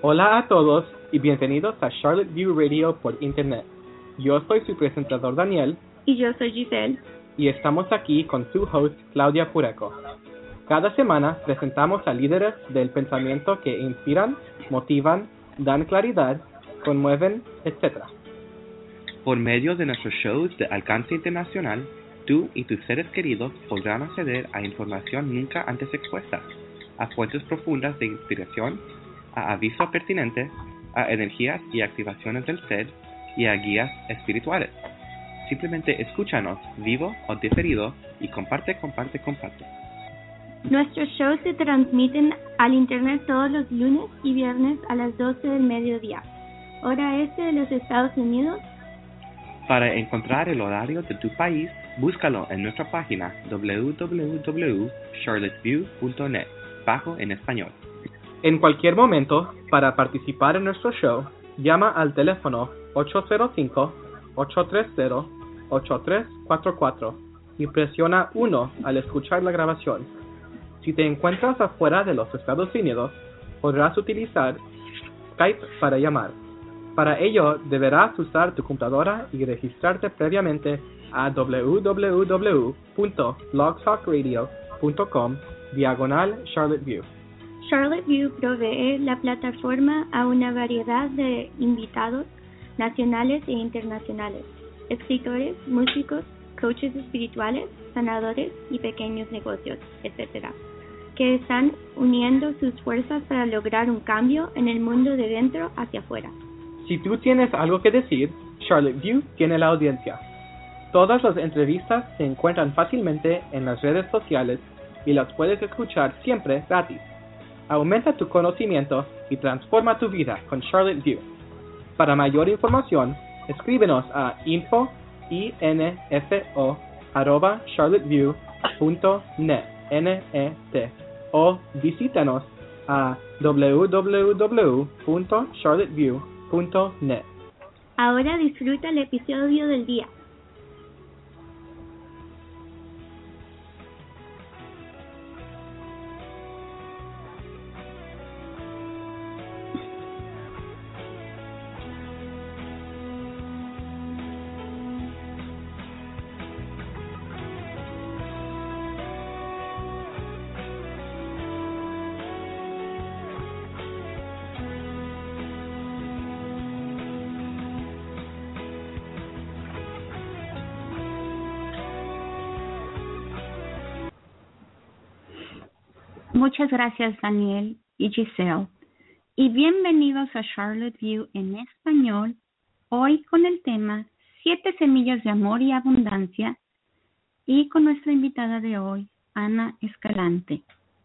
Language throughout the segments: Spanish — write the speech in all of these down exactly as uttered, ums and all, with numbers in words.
Hola a todos y bienvenidos a Charlotte View Radio por Internet. Yo soy su presentador Daniel. Y yo soy Giselle. Y estamos aquí con su host Claudia Pureco. Cada semana presentamos a líderes del pensamiento que inspiran, motivan, dan claridad, conmueven, etcétera. Por medio de nuestros shows de alcance internacional, tú y tus seres queridos podrán acceder a información nunca antes expuesta, a fuentes profundas de inspiración, a aviso pertinente, a energías y activaciones del ser y a guías espirituales. Simplemente escúchanos vivo o diferido y comparte, comparte, comparte. Nuestros shows se transmiten al internet todos los lunes y viernes a las doce del mediodía, hora este de los Estados Unidos. Para encontrar el horario de tu país, búscalo en nuestra página doble u doble u doble u punto charlotte view punto net, bajo en español. En cualquier momento, para participar en nuestro show, llama al teléfono ocho cero cinco, ocho tres cero, ocho tres cuatro cuatro y presiona uno al escuchar la grabación. Si te encuentras afuera de los Estados Unidos, podrás utilizar Skype para llamar. Para ello, deberás usar tu computadora y registrarte previamente a doble u doble u doble u punto blog talk radio punto com diagonal Charlotte View. Charlotte View provee la plataforma a una variedad de invitados nacionales e internacionales, escritores, músicos, coaches espirituales, sanadores y pequeños negocios, etcétera, que están uniendo sus fuerzas para lograr un cambio en el mundo de dentro hacia afuera. Si tú tienes algo que decir, Charlotte View tiene la audiencia. Todas las entrevistas se encuentran fácilmente en las redes sociales y las puedes escuchar siempre gratis. Aumenta tu conocimiento y transforma tu vida con Charlotte View. Para mayor información, escríbenos a info arroba charlotteview punto net o visítanos a doble u doble u doble u punto charlotteview punto net. Ahora disfruta el episodio del día. Muchas gracias, Daniel y Giselle, y bienvenidos a Charlotte View en español, hoy con el tema Siete Semillas de Amor y Abundancia, y con nuestra invitada de hoy, Ana Escalante.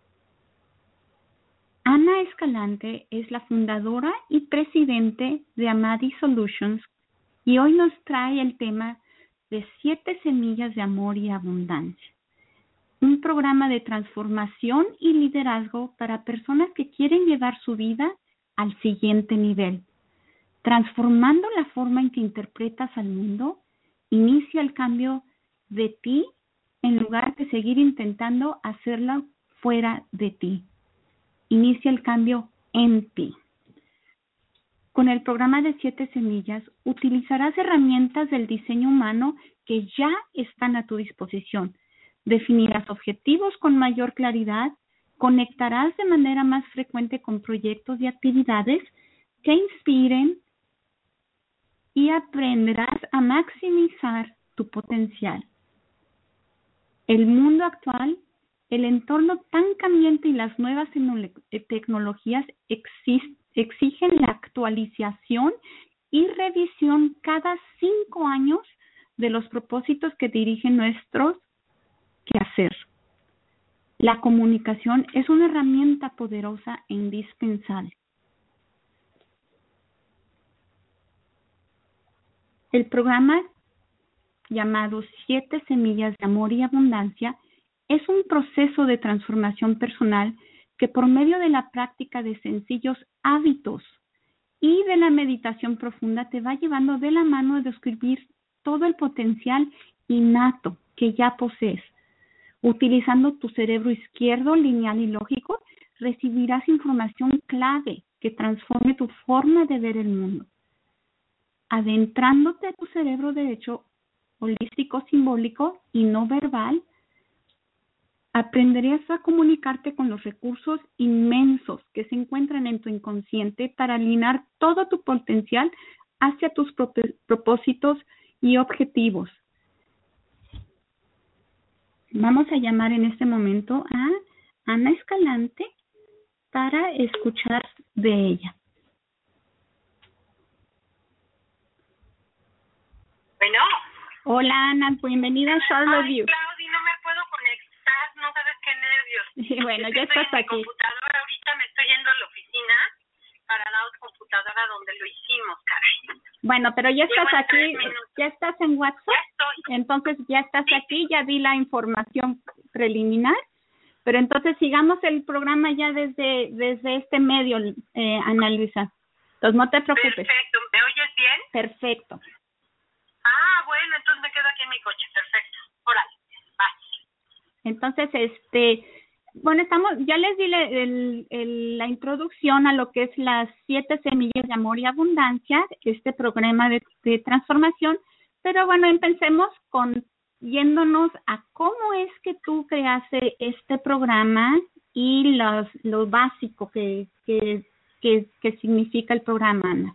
Ana Escalante es la fundadora y presidente de Amadi Solutions, y hoy nos trae el tema de Siete Semillas de Amor y Abundancia. Un programa de transformación y liderazgo para personas que quieren llevar su vida al siguiente nivel. Transformando la forma en que interpretas al mundo, inicia el cambio de ti en lugar de seguir intentando hacerlo fuera de ti. Inicia el cambio en ti. Con el programa de Siete Semillas, utilizarás herramientas del diseño humano que ya están a tu disposición. Definirás objetivos con mayor claridad, conectarás de manera más frecuente con proyectos y actividades que inspiren y aprenderás a maximizar tu potencial. El mundo actual, el entorno tan cambiante y las nuevas tecnologías exigen la actualización y revisión cada cinco años de los propósitos que dirigen nuestros que hacer. La comunicación es una herramienta poderosa e indispensable. El programa llamado Siete Semillas de Amor y Abundancia es un proceso de transformación personal que por medio de la práctica de sencillos hábitos y de la meditación profunda te va llevando de la mano a descubrir todo el potencial innato que ya posees. Utilizando tu cerebro izquierdo, lineal y lógico, recibirás información clave que transforme tu forma de ver el mundo. Adentrándote a tu cerebro derecho, holístico, simbólico y no verbal, aprenderías a comunicarte con los recursos inmensos que se encuentran en tu inconsciente para alinear todo tu potencial hacia tus prop- propósitos y objetivos. Vamos a llamar en este momento a Ana Escalante para escuchar de ella. Bueno. Hola Ana, bienvenida a Charlotte View. Ay, Claudia, no me puedo conectar, no sabes qué nervios. Y bueno, ya estoy estás en aquí. Mi computadora, ahorita me estoy yendo a la oficina para la otra computadora donde lo hicimos, caray. Bueno, pero ya estás Llevo aquí, tres minutos. ya estás en WhatsApp. Ya estoy. Entonces ya estás Sí. aquí, ya di la información preliminar. Pero entonces sigamos el programa ya desde desde este medio, eh, Ana Luisa. Entonces no te preocupes. Perfecto, ¿me oyes bien? Perfecto. Ah, bueno, entonces me quedo aquí en mi coche, perfecto. Órale, vas. Entonces, este, bueno, estamos, ya les di le- el, el, la introducción a lo que es las siete semillas de amor y abundancia, este programa de, de transformación, pero bueno, empecemos con yéndonos a cómo es que tú creaste este programa y los, lo básico que, que, que, que significa el programa, Ana.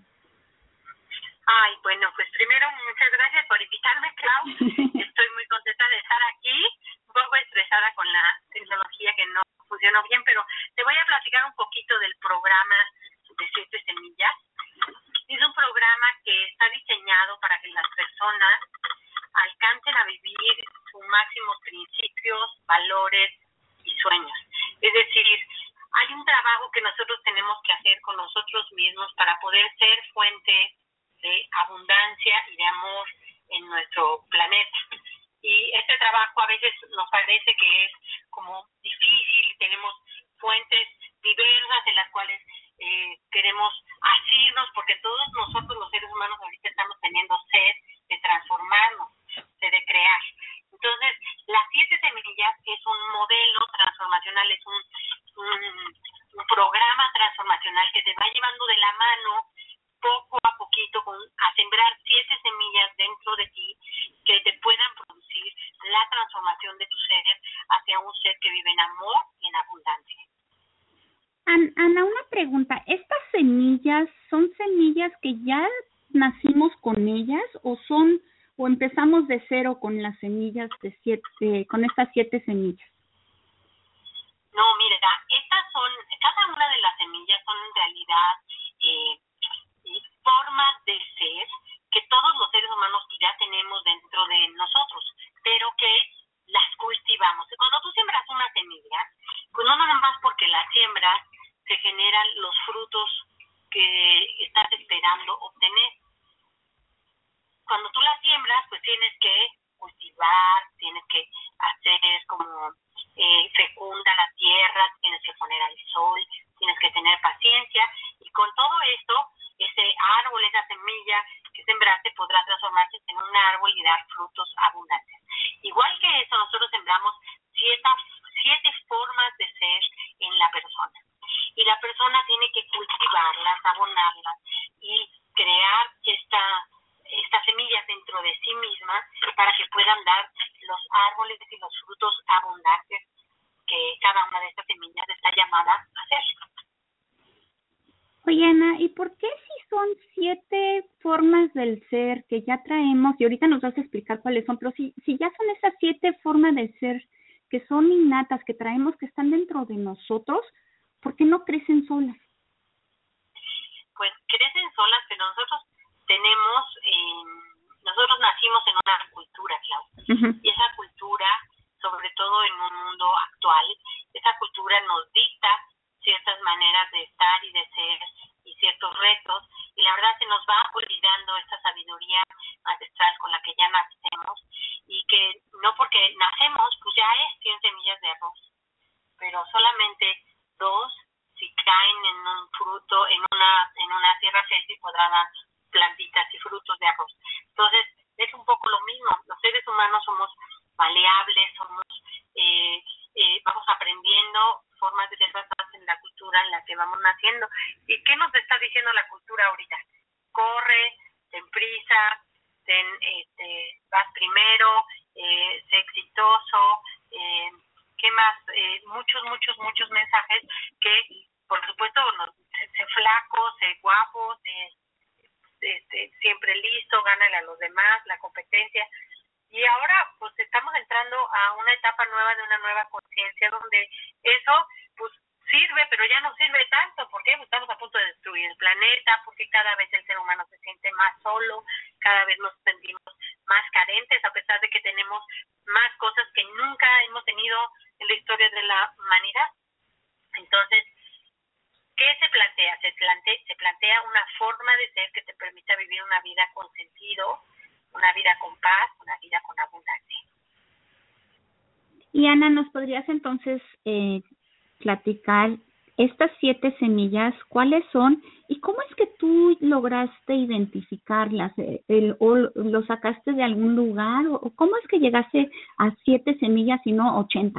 Ay, bueno, pues primero muchas gracias por invitarme, Clau. Estoy muy contenta de estar aquí, un poco estresada con la tecnología que no funcionó bien, pero te voy a platicar un poquito del programa de siete semillas. Es un programa que está diseñado para que las personas alcancen a vivir sus máximos principios, valores y sueños. Es decir, hay un trabajo que nosotros tenemos que hacer con nosotros mismos para poder ser fuente de abundancia y de amor en nuestro planeta. Y este trabajo a veces nos parece que es como difícil, tenemos fuentes diversas en las cuales eh, queremos asirnos, porque todos nosotros los seres humanos ahorita estamos teniendo sed de transformarnos, sed de crear. Entonces, las siete semillas es un modelo transformacional, es un, un, un programa transformacional que te va llevando de la mano poco a poquito con, a sembrar siete semillas dentro de ti que te puedan producir la transformación de tu ser hacia un ser que vive en amor y en abundancia. Ana, una pregunta. ¿Estas semillas son semillas que ya nacimos con ellas o son o empezamos de cero con las semillas de siete, con estas siete semillas? No, mira, estas son, cada una de las semillas son en realidad eh, formas de ser que todos los seres humanos ya tenemos dentro de nosotros, pero que las cultivamos. Cuando tú siembras una semilla, pues no nada más porque la siembras se generan los frutos que estás esperando obtener. Cuando tú la siembras, pues tienes que cultivar, tienes que hacer como eh, fecunda la tierra, tienes que poner al sol, tienes que tener paciencia, y con todo esto, ese árbol, esa semilla que sembraste podrá transformarse en un árbol y dar frutos abundantes. Igual que eso, nosotros sembramos siete, siete formas de ser en la persona. Y la persona tiene que cultivarlas, abonarlas y crear esta, estas semillas dentro de sí misma para que puedan dar los árboles y los frutos abundantes que cada una de estas semillas está llamada a hacer. Oye, Ana, ¿y por qué si son siete formas del ser que ya traemos, y ahorita nos vas a explicar cuáles son, pero si, si ya son esas siete formas de ser que son innatas, que traemos, que están dentro de nosotros, ¿por qué no crecen solas? Pues crecen solas, pero nosotros tenemos, eh, nosotros nacimos en una cultura, Claudia, uh-huh. Y esa cultura, sobre todo en un mundo actual, esa cultura nos dicta ciertas maneras de estar y de ser y ciertos retos, y la verdad se nos va olvidando esta sabiduría ancestral con la que ya nacemos, y que no porque nacemos, pues ya es cien semillas de arroz, pero solamente dos, si caen en un fruto, en una en una tierra fértil, podrán dar plantitas y frutos de arroz. Entonces, es un poco lo mismo. Los seres humanos somos maleables, somos eh, eh, vamos aprendiendo formas de ser basadas en la cultura en la que vamos naciendo. ¿Y qué nos prisa, ten, este, vas primero, eh, sé exitoso, eh, ¿qué más? Eh, muchos, muchos, muchos mensajes que, por supuesto, no, sé, sé flaco, sé guapo, sé, este, siempre listo, gánale a los demás, la competencia. Y ahora, pues, estamos entrando a una etapa nueva de una nueva conciencia donde eso, pues, sirve, pero ya no sirve tanto, porque estamos a punto de destruir el planeta, porque cada vez el ser humano se siente más solo, cada vez nos sentimos más carentes, a pesar de que tenemos más cosas que nunca hemos tenido en la historia de la humanidad. Entonces, ¿qué se plantea? Se plantea, se plantea una forma de ser que te permita vivir una vida con sentido, una vida con paz, una vida con abundancia. Y Ana, ¿nos podrías entonces eh, platicar estas siete semillas, cuáles son y cómo es que tú lograste identificarlas? El, ¿O lo sacaste de algún lugar? ¿O cómo es que llegaste a siete semillas y no ochenta?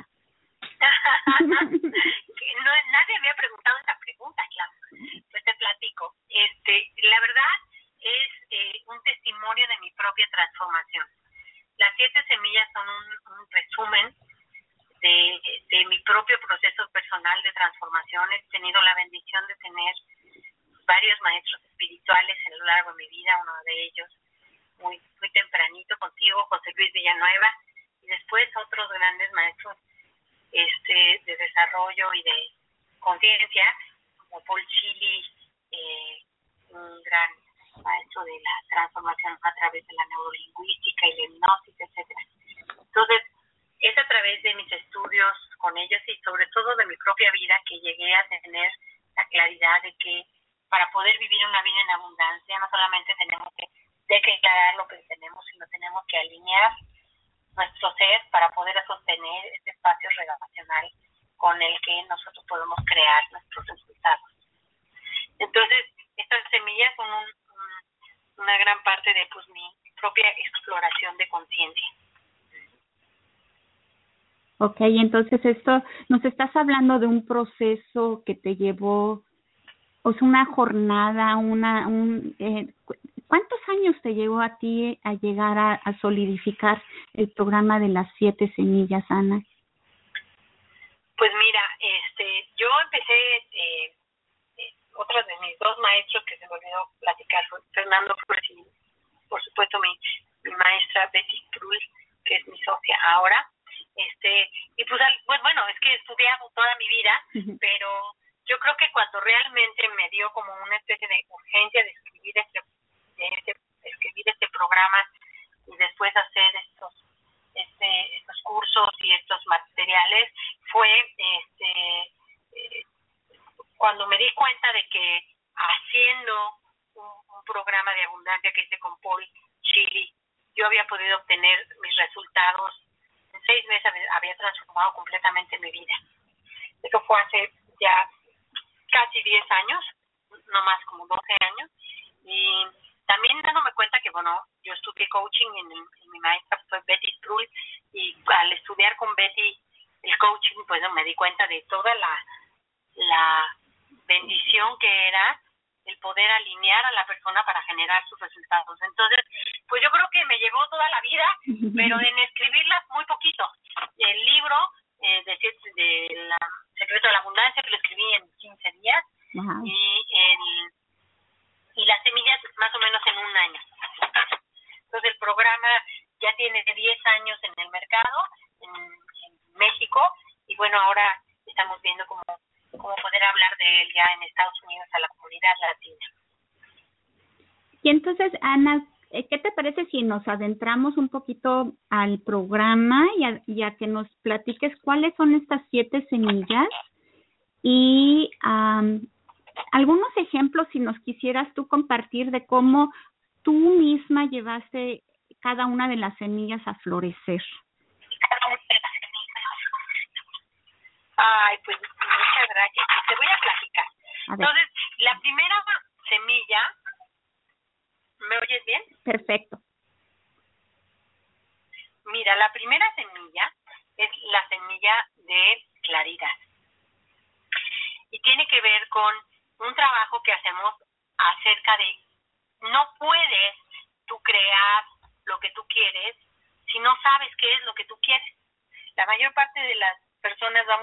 No, nadie había preguntado esa pregunta, claro. Pues te platico. Este, la verdad es eh, un testimonio de mi propia transformación. Las siete semillas son un, un resumen de, de mi propio proceso personal de transformación. He tenido la bendición de tener varios maestros espirituales a lo largo de mi vida, uno de ellos muy, muy tempranito contigo, José Luis Villanueva, y después otros grandes maestros este de desarrollo y de conciencia, como Paul Chili, eh, un gran maestro de la transformación a través de la neurolingüística y la hipnosis, etcétera. Entonces, es a través de mis estudios con ellos y sobre todo de mi propia vida que llegué a tener la claridad de que para poder vivir una vida en abundancia no solamente tenemos que declarar lo que tenemos, sino tenemos que alinear nuestro ser para poder sostener este espacio relacional con el que nosotros podemos crear nuestros resultados. Entonces, estas semillas son un, un, una gran parte de pues mi propia exploración de conciencia. Ok, entonces esto, nos estás hablando de un proceso que te llevó, o sea, una jornada, una, un, eh, ¿cuántos años te llevó a ti a llegar a, a solidificar el programa de las siete semillas, Ana? Pues mira, este, yo empecé, eh, eh, otro de mis dos maestros que se me olvidó platicar fue Fernando Cruz y, por supuesto, mi, mi maestra Betty Cruz, que es mi socia ahora. Este, y pues, pues bueno, es que he estudiado toda mi vida, uh-huh. pero yo creo que cuando realmente me dio como una especie de urgencia de escribir este, de este, escribir este programa y después hacer estos, este, estos cursos y estos materiales, fue este, eh, cuando me di cuenta de que haciendo un, un programa de abundancia que hice con Paul Chili, yo había podido obtener mis resultados. En seis meses había transformado completamente mi vida. Eso fue hace ya casi diez años, no más, como doce años. Y también dándome cuenta que, bueno, yo estudié coaching en, en mi maestra fue Betty Spruill, y al estudiar con Betty el coaching, pues me di cuenta de toda la, la bendición que era el poder alinear a la persona para generar sus resultados. Entonces, pues yo creo que me llevó toda la vida, pero en escribirlas muy poquito. El libro eh, de, de la Secreto de la Abundancia, que lo escribí en quince días, uh-huh. y, en, y las semillas más o menos en un año. Entonces el programa ya tiene diez años en el mercado, en, en México, y bueno, ahora estamos viendo cómo, cómo poder hablar de él ya en Estados Unidos a la comunidad latina. Y entonces, Ana, ¿qué te parece si nos adentramos un poquito al programa y a, y a que nos platiques cuáles son estas siete semillas y um, algunos ejemplos, si nos quisieras tú compartir de cómo tú misma llevaste cada una de las semillas a florecer? Ay, pues muchas gracias. Te voy a platicar. A Entonces, la primera semilla, ¿me oyes bien? Perfecto. Mira, la primera semilla es la semilla de claridad. Y tiene que ver con un trabajo que hacemos acerca de no puedes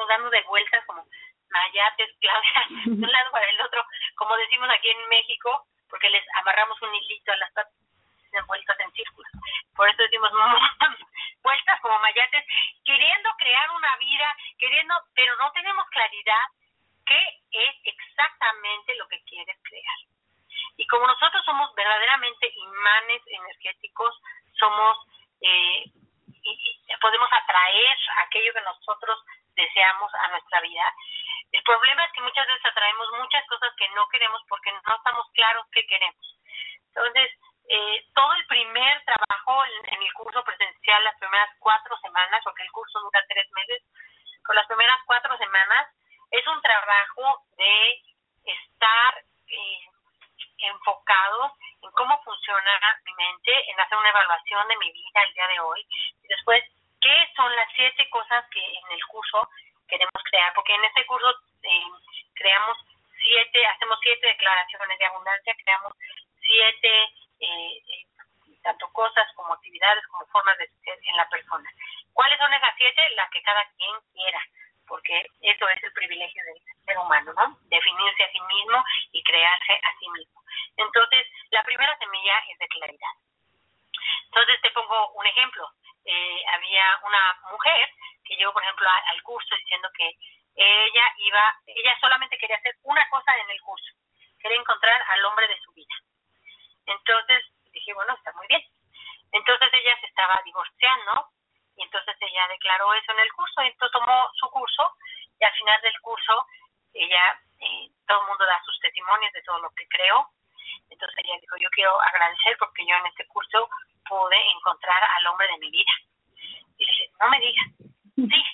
estamos dando de vueltas como mayates, Claudia, de un lado para el otro, como decimos aquí en México, porque les amarramos un hilito a las patas de vueltas en círculos. Por eso decimos vueltas como mayates, queriendo crear una vida, queriendo, pero no tenemos claridad qué es exactamente lo que quieres crear. Y como nosotros somos verdaderamente imanes energéticos, somos eh, y, y podemos atraer aquello que nosotros deseamos a nuestra vida. El problema es que muchas veces atraemos muchas cosas que no queremos porque no estamos claros qué queremos. Entonces, eh, todo el primer trabajo en, en el curso presencial, las primeras cuatro semanas, porque el curso dura tres meses, con las primeras cuatro semanas, es un trabajo de estar eh, enfocados en cómo funciona mi mente, en hacer una evaluación de mi vida el día de hoy, y después, ¿qué son las siete cosas que en el curso queremos crear? Porque en este curso eh, creamos siete, hacemos siete declaraciones de abundancia, creamos siete, eh, eh, tanto cosas como actividades, como formas de ser en la persona. ¿Cuáles son esas siete? Las que cada quien quiera, porque eso es el privilegio del ser humano, ¿no? Definirse a sí mismo y crearse a sí mismo. Entonces, la primera semilla es de claridad. Entonces, te pongo un ejemplo. Eh, había una mujer que llegó, por ejemplo, a, al curso diciendo que ella iba, ella solamente quería hacer una cosa en el curso, quería encontrar al hombre de su vida. Entonces, dije, bueno, está muy bien. Entonces, ella se estaba divorciando, y entonces ella declaró eso en el curso, y entonces tomó su curso, y al final del curso, ella, eh, todo el mundo da sus testimonios de todo lo que creó. Entonces ella dijo, yo quiero agradecer porque yo en este curso pude encontrar al hombre de mi vida. Y le dije, no me digas, sí,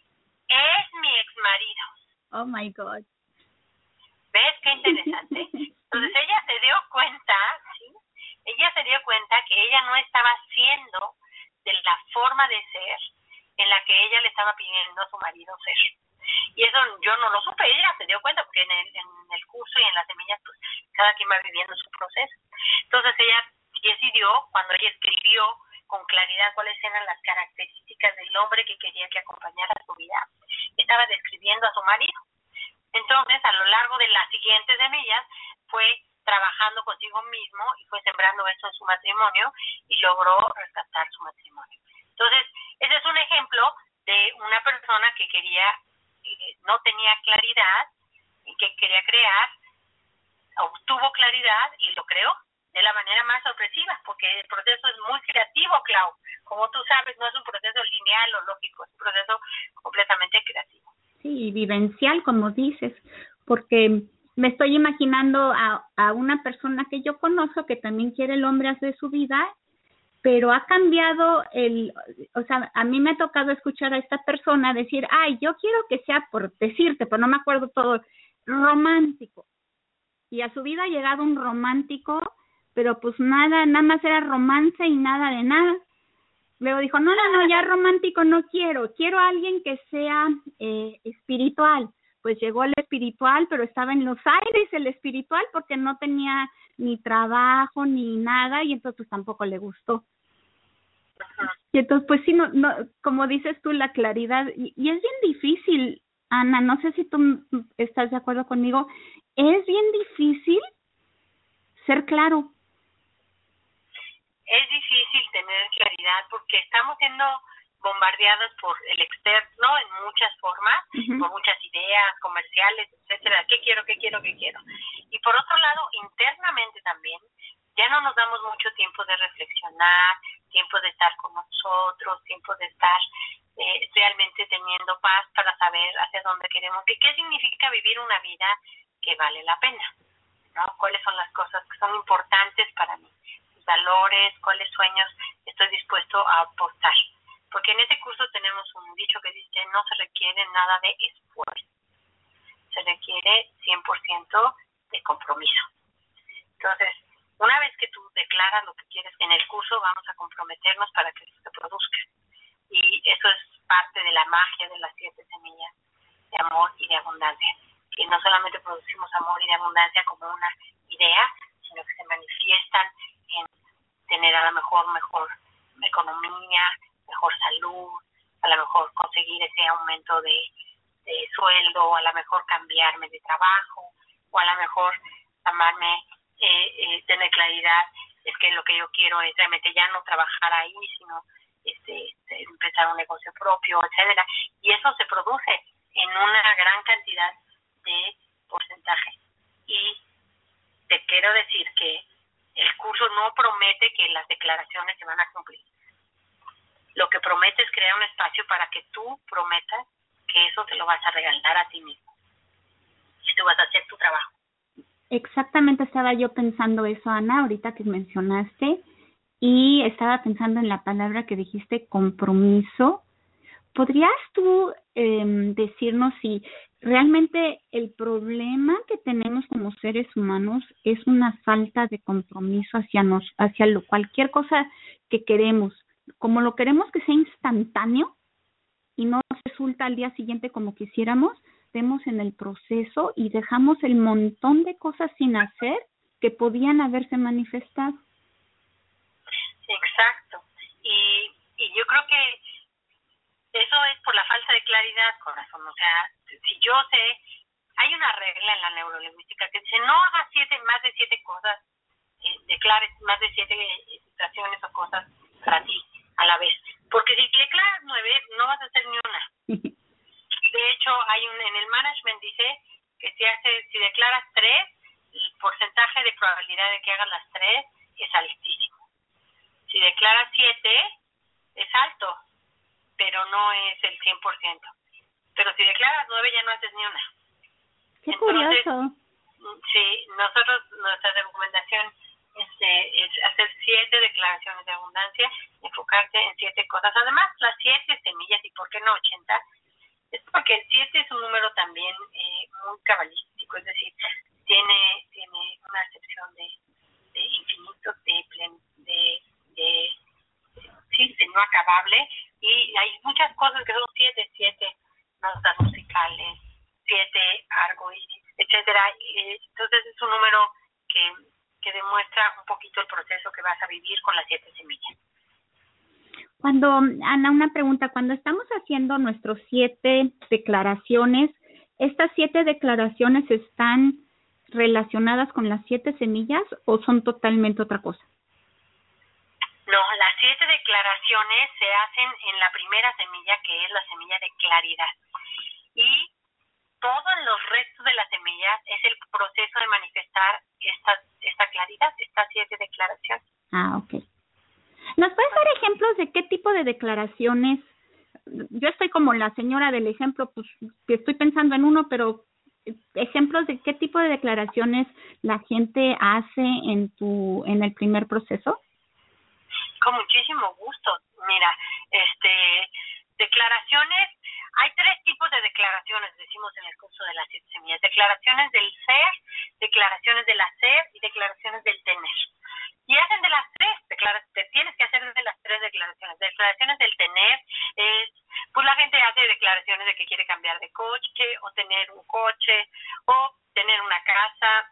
es mi ex marido. Oh my God. ¿Ves qué interesante? Entonces ella se dio cuenta, ¿sí? Ella se dio cuenta que ella no estaba siendo de la forma de ser en la que ella le estaba pidiendo a su marido ser. Y eso yo no lo supe, ella se dio cuenta porque en el, en el curso y en las semillas, pues cada quien va viviendo su proceso. Entonces ella decidió, cuando ella escribió con claridad cuáles eran las características del hombre que quería que acompañara su vida, estaba describiendo a su marido. Entonces, a lo largo de las siguientes semillas, fue trabajando consigo mismo y fue sembrando eso en su matrimonio y logró rescatar su matrimonio. Entonces, ese es un ejemplo de una persona que quería, eh, no tenía claridad y que quería crear, obtuvo claridad y lo creó de la manera más sorpresiva, porque el proceso es muy creativo, Clau. Como tú sabes, no es un proceso lineal o lógico, es un proceso completamente creativo. Sí, vivencial, como dices, porque me estoy imaginando a, a una persona que yo conozco que también quiere el hombre de su vida, pero ha cambiado el, o sea, a mí me ha tocado escuchar a esta persona decir, ay, yo quiero que sea, por decirte, pero no me acuerdo todo, romántico. Y a su vida ha llegado un romántico, pero pues nada, nada más era romance y nada de nada. Luego dijo, no, no, no, ya romántico no quiero, quiero a alguien que sea eh, espiritual. Pues llegó el espiritual, pero estaba en los aires el espiritual porque no tenía ni trabajo ni nada y entonces pues, tampoco le gustó. Y entonces pues sí, no, no, como dices tú, la claridad, y, y es bien difícil, Ana, no sé si tú estás de acuerdo conmigo, es bien difícil ser claro. Es difícil tener claridad porque estamos siendo bombardeados por el externo en muchas formas, uh-huh. por muchas ideas comerciales, etcétera. ¿Qué quiero, qué quiero, qué quiero? Y por otro lado, internamente también, ya no nos damos mucho tiempo de reflexionar, tiempo de estar con nosotros, tiempo de estar eh, realmente teniendo paz para saber hacia dónde queremos. ¿Qué, qué significa vivir una vida que vale la pena? ¿No? ¿Cuáles son las cosas que son importantes para mí? Mis valores, cuáles sueños estoy dispuesto a apostar. Porque en este curso tenemos un dicho que dice, no se requiere nada de esfuerzo. Se requiere cien por ciento de compromiso. Entonces, una vez que tú declaras lo que quieres en el curso, vamos a comprometernos para que se produzca. Y eso es parte de la magia de las siete semillas de amor y de abundancia. Que no solamente producimos amor y de abundancia como una idea, sino que se manifiestan en tener a lo mejor mejor economía, mejor salud, a lo mejor conseguir ese aumento de, de sueldo, o a lo mejor cambiarme de trabajo, o a lo mejor amarme, eh, eh, tener claridad, es que lo que yo quiero es realmente ya no trabajar ahí, sino este, este, empezar un negocio propio, etcétera. Y eso se produce en una gran cantidad de porcentaje. Y te quiero decir que el curso no promete que las declaraciones se van a cumplir. Lo que promete es crear un espacio para que tú prometas que eso te lo vas a regalar a ti mismo. Y tú vas a hacer tu trabajo. Exactamente, estaba yo pensando eso, Ana, ahorita que mencionaste, y estaba pensando en la palabra que dijiste, compromiso. ¿Podrías tú eh, decirnos si realmente el problema que tenemos como seres humanos es una falta de compromiso hacia nos, hacia lo, cualquier cosa que queremos? Como lo queremos que sea instantáneo y no resulta al día siguiente como quisiéramos, vemos en el proceso y dejamos el montón de cosas sin hacer que podían haberse manifestado. Exacto. Y, y yo creo que eso es por la falta de claridad, corazón. O sea, si yo sé, hay una regla en la neurolingüística que dice no hagas siete, más de siete cosas, eh, declares más de siete eh, situaciones o cosas para ti a la vez. Porque si declaras nueve, no vas a hacer ni una. De hecho, hay un en el management dice que si hace, si declaras tres, el porcentaje de probabilidad de que hagas las tres es altísimo. Si declaras siete, es alto, pero no es el cien por ciento. Pero si declaras nueve, ya no haces ni una. Qué Entonces, curioso. Sí, nosotros, nuestra recomendación este, es hacer siete declaraciones de abundancia, enfocarte en siete cosas. Además, las siete semillas, y por qué no ochenta, es porque el siete es un número también eh, muy cabalístico, es decir, tiene tiene una acepción de, de infinito, de, plen, de, de, de, sí, de no acabable, y hay muchas cosas que son siete, siete notas musicales, siete arcoíris, etcétera. Entonces es un número que, que demuestra un poquito el proceso que vas a vivir con las siete semillas. Cuando, Ana, una pregunta, cuando estamos haciendo nuestros siete declaraciones, ¿estas siete declaraciones están relacionadas con las siete semillas o son totalmente otra cosa? No, las siete declaraciones se hacen en la primera semilla, que es la semilla de claridad. Y todos los restos de las semillas es el proceso de manifestar esta, esta claridad, estas siete declaraciones. Ah, ok. ¿Nos puedes dar ejemplos de qué tipo de declaraciones? Yo estoy como la señora del ejemplo, pues estoy pensando en uno, pero ejemplos de qué tipo de declaraciones la gente hace en tu en el primer proceso. Con muchísimo gusto. Mira, este declaraciones, hay tres tipos de declaraciones, decimos en el curso de las siete semillas: declaraciones del ser, declaraciones del hacer y declaraciones del tener. Y hacen de las tres, declara, te tienes que hacer de las tres declaraciones. Declaraciones del tener es, pues la gente hace declaraciones de que quiere cambiar de coche, o tener un coche, o tener una casa,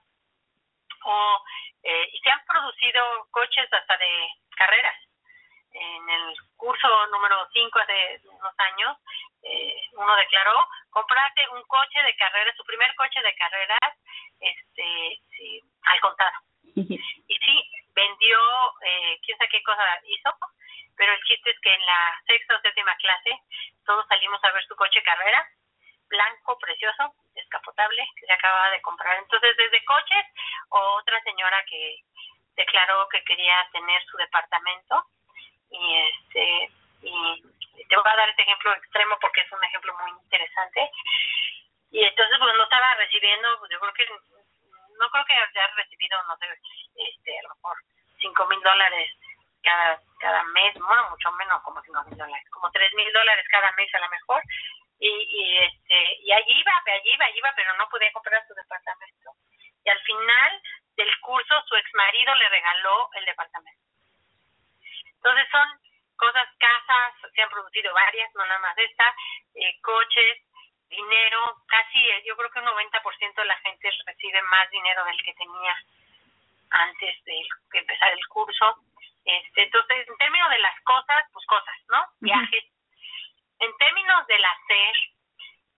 o eh, y se han producido coches hasta de carreras. En el curso número cinco hace unos años, eh, uno declaró comprarte un coche de carreras, su primer coche de carreras, este, sí, al contado. Y sí, vendió, eh, quién sabe qué cosa hizo, pero el chiste es que en la sexta o séptima clase todos salimos a ver su coche carrera, blanco, precioso, descapotable, que se acababa de comprar. Entonces, desde coches, o otra señora que declaró que quería tener su departamento, y este y te voy a dar este ejemplo extremo porque es un ejemplo muy interesante. Y entonces, pues no estaba recibiendo, pues yo creo que no creo que haya recibido, no sé, este a lo mejor cinco mil dólares cada cada mes, bueno, mucho menos, como cinco mil dólares, como tres mil dólares cada mes a lo mejor. Y, y este y allí iba, allí iba, allí iba, pero no podía comprar su departamento. Y al final del curso, su ex marido le regaló el departamento. Entonces son cosas, casas, se han producido varias, no nada más esta, eh, coches, dinero, casi yo creo que un noventa por ciento de la gente recibe más dinero del que tenía antes de empezar el curso. Este, entonces, en términos de las cosas, pues cosas, ¿no? Viajes. En términos del hacer,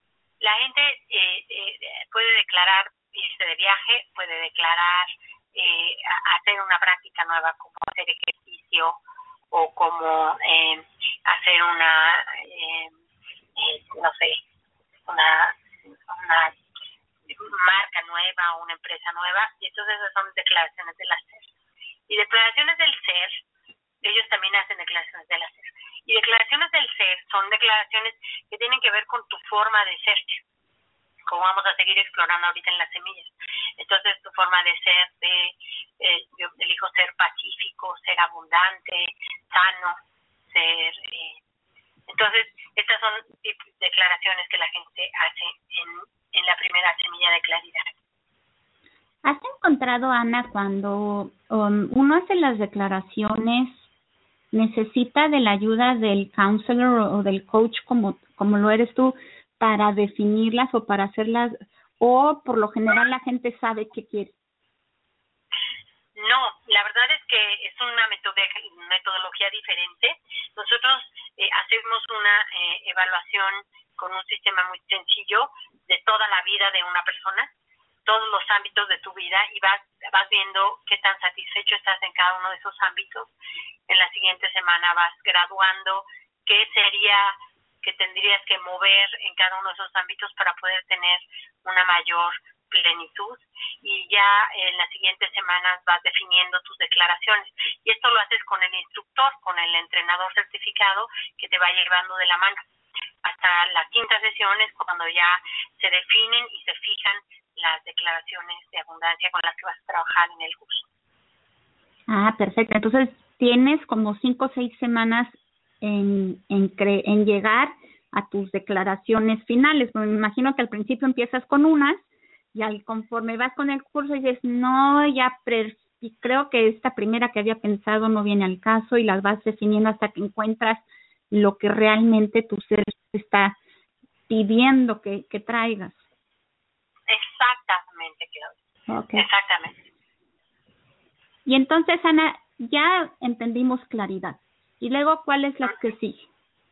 la gente eh, eh, puede declarar irse de viaje, puede declarar eh, hacer una práctica nueva como hacer ejercicio o como eh, hacer una, eh, eh, no sé, una, una marca nueva o una empresa nueva, y entonces esas son declaraciones del hacer. Y declaraciones del ser, ellos también hacen declaraciones del hacer. Y declaraciones del ser son declaraciones que tienen que ver con tu forma de ser, como vamos a seguir explorando ahorita en las semillas. Entonces, tu forma de ser, de eh, yo elijo ser pacífico, ser abundante, sano, ser... Eh, entonces, estas son declaraciones que la gente hace en, en la primera semilla de claridad. ¿Has encontrado, Ana, cuando um, uno hace las declaraciones, necesita de la ayuda del counselor o, o del coach como, como lo eres tú para definirlas o para hacerlas, o por lo general la gente sabe qué quiere? No, la verdad es que es una metodología diferente. Nosotros eh, hacemos una eh, evaluación con un sistema muy sencillo de toda la vida de una persona, todos los ámbitos de tu vida, y vas vas viendo qué tan satisfecho estás en cada uno de esos ámbitos. En la siguiente semana vas graduando qué sería que tendrías que mover en cada uno de esos ámbitos para poder tener una mayor plenitud, y ya en las siguientes semanas vas definiendo tus declaraciones, y esto lo haces con el instructor, con el entrenador certificado que te va llevando de la mano. Hasta la quinta sesión es cuando ya se definen y se fijan las declaraciones de abundancia con las que vas a trabajar en el curso. Ah, perfecto. Entonces tienes como cinco o seis semanas en, en, cre en llegar a tus declaraciones finales. Me imagino que al principio empiezas con unas y al conforme vas con el curso dices, no, ya pre creo que esta primera que había pensado no viene al caso, y las vas definiendo hasta que encuentras lo que realmente tu ser está pidiendo que, que traigas. Exactamente, Claudia. Okay. Exactamente. Y entonces, Ana, ya entendimos claridad. ¿Y luego cuál es la que sigue?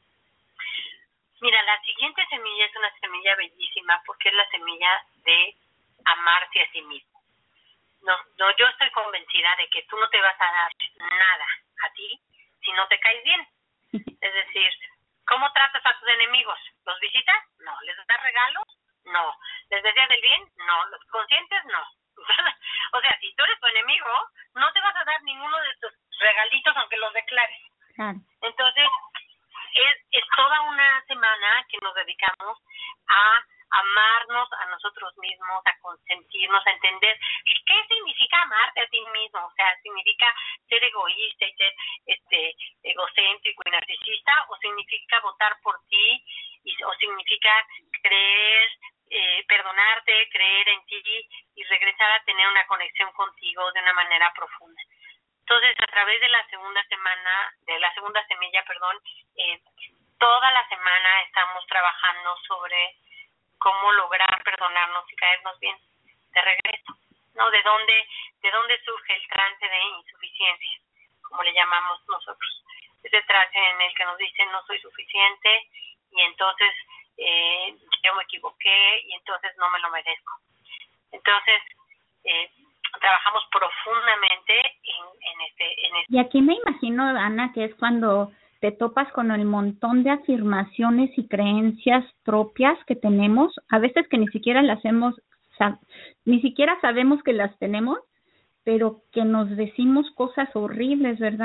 Mira, la siguiente semilla es una semilla bellísima porque es la semilla de amarse a sí mismo. No, no, yo estoy convencida de que tú no te vas a dar nada a ti si no te caes bien. Es decir, ¿cómo tratas a tus enemigos? ¿Los visitas? No. ¿Les das regalos? No. ¿Les deseas el bien? No. ¿Los consientes? No. O sea, si tú eres tu enemigo, no te vas a dar ninguno de tus regalitos aunque los declares. Claro. Entonces, es, es toda una semana que nos dedicamos a amarnos a nosotros mismos, a consentirnos, a entender qué significa amarte a ti mismo. O sea, significa ser egoísta y ser este egocéntrico y narcisista, o significa votar por ti, y, o significa creer, eh, perdonarte, creer en ti y regresar a tener una conexión contigo de una manera profunda. Entonces, a través de la segunda semana, de la segunda semilla, perdón, eh, toda la semana estamos trabajando sobre cómo lograr perdonarnos y caernos bien de regreso, ¿no? De dónde, de dónde surge el trance de insuficiencia, como le llamamos nosotros. Ese trance en el que nos dicen no soy suficiente, y entonces eh, yo me equivoqué y entonces no me lo merezco. Entonces, eh, trabajamos profundamente en, en este, en este. Y aquí me imagino, Ana, que es cuando te topas con el montón de afirmaciones y creencias propias que tenemos, a veces que ni siquiera las hemos, sab- ni siquiera sabemos que las tenemos, pero que nos decimos cosas horribles, ¿verdad?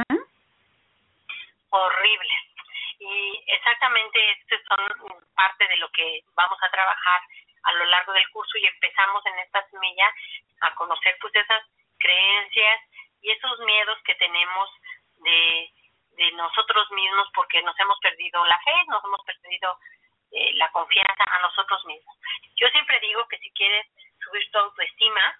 Horribles. Y exactamente estos son parte de lo que vamos a trabajar a lo largo del curso, y empezamos en esta semilla a conocer pues esas creencias y esos miedos que tenemos de de nosotros mismos, porque nos hemos perdido la fe, nos hemos perdido eh, la confianza a nosotros mismos. Yo siempre digo que si quieres subir tu autoestima,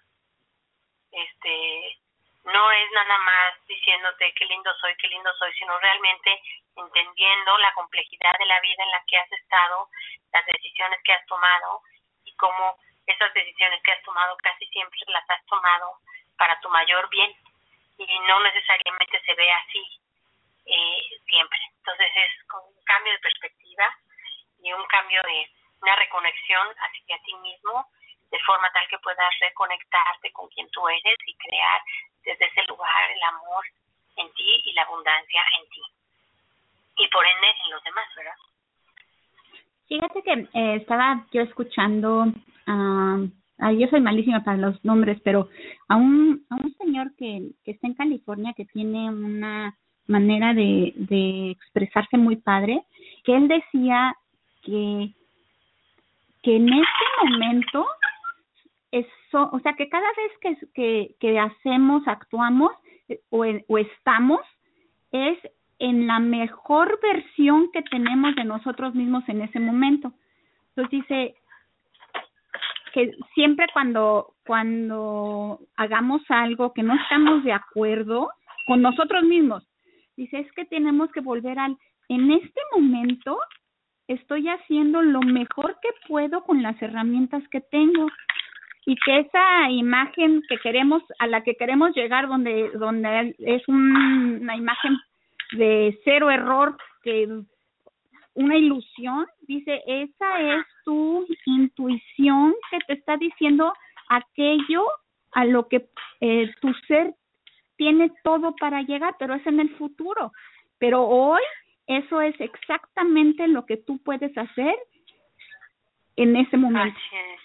este, no es nada más diciéndote qué lindo soy, qué lindo soy, sino realmente entendiendo la complejidad de la vida en la que has estado, las decisiones que has tomado, y cómo esas decisiones que has tomado casi siempre las has tomado para tu mayor bien, y no necesariamente se ve así Eh, siempre. Entonces es con un cambio de perspectiva y un cambio de, una reconexión hacia ti mismo, de forma tal que puedas reconectarte con quien tú eres y crear desde ese lugar el amor en ti y la abundancia en ti. Y por ende en los demás, ¿verdad? Fíjate que eh, estaba yo escuchando, uh, uh, yo soy malísima para los nombres, pero a un, a un señor que, que está en California, que tiene una manera de, de expresarse muy padre, que él decía que, que en este momento, eso, o sea, que cada vez que, que, que hacemos, actuamos o, o estamos, es en la mejor versión que tenemos de nosotros mismos en ese momento. Entonces dice que siempre cuando cuando hagamos algo que no estamos de acuerdo con nosotros mismos, dice, es que tenemos que volver al, en este momento estoy haciendo lo mejor que puedo con las herramientas que tengo, y que esa imagen que queremos, a la que queremos llegar, donde donde es un, una imagen de cero error, que una ilusión, dice, esa es tu intuición que te está diciendo aquello a lo que eh, tu ser tiene todo para llegar, pero es en el futuro. Pero hoy eso es exactamente lo que tú puedes hacer en ese momento. Así es.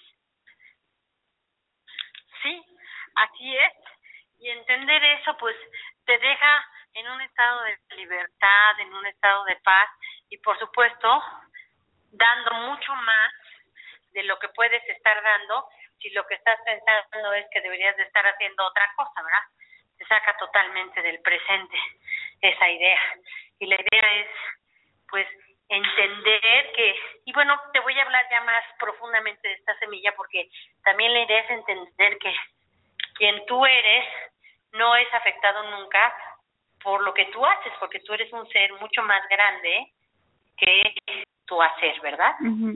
Sí, así es. Y entender eso, pues, te deja en un estado de libertad, en un estado de paz y, por supuesto, dando mucho más de lo que puedes estar dando si lo que estás pensando es que deberías de estar haciendo otra cosa, ¿verdad? Te saca totalmente del presente esa idea. Y la idea es, pues, entender que, y bueno, te voy a hablar ya más profundamente de esta semilla, porque también la idea es entender que quien tú eres no es afectado nunca por lo que tú haces, porque tú eres un ser mucho más grande que tu hacer, ¿verdad? Uh-huh.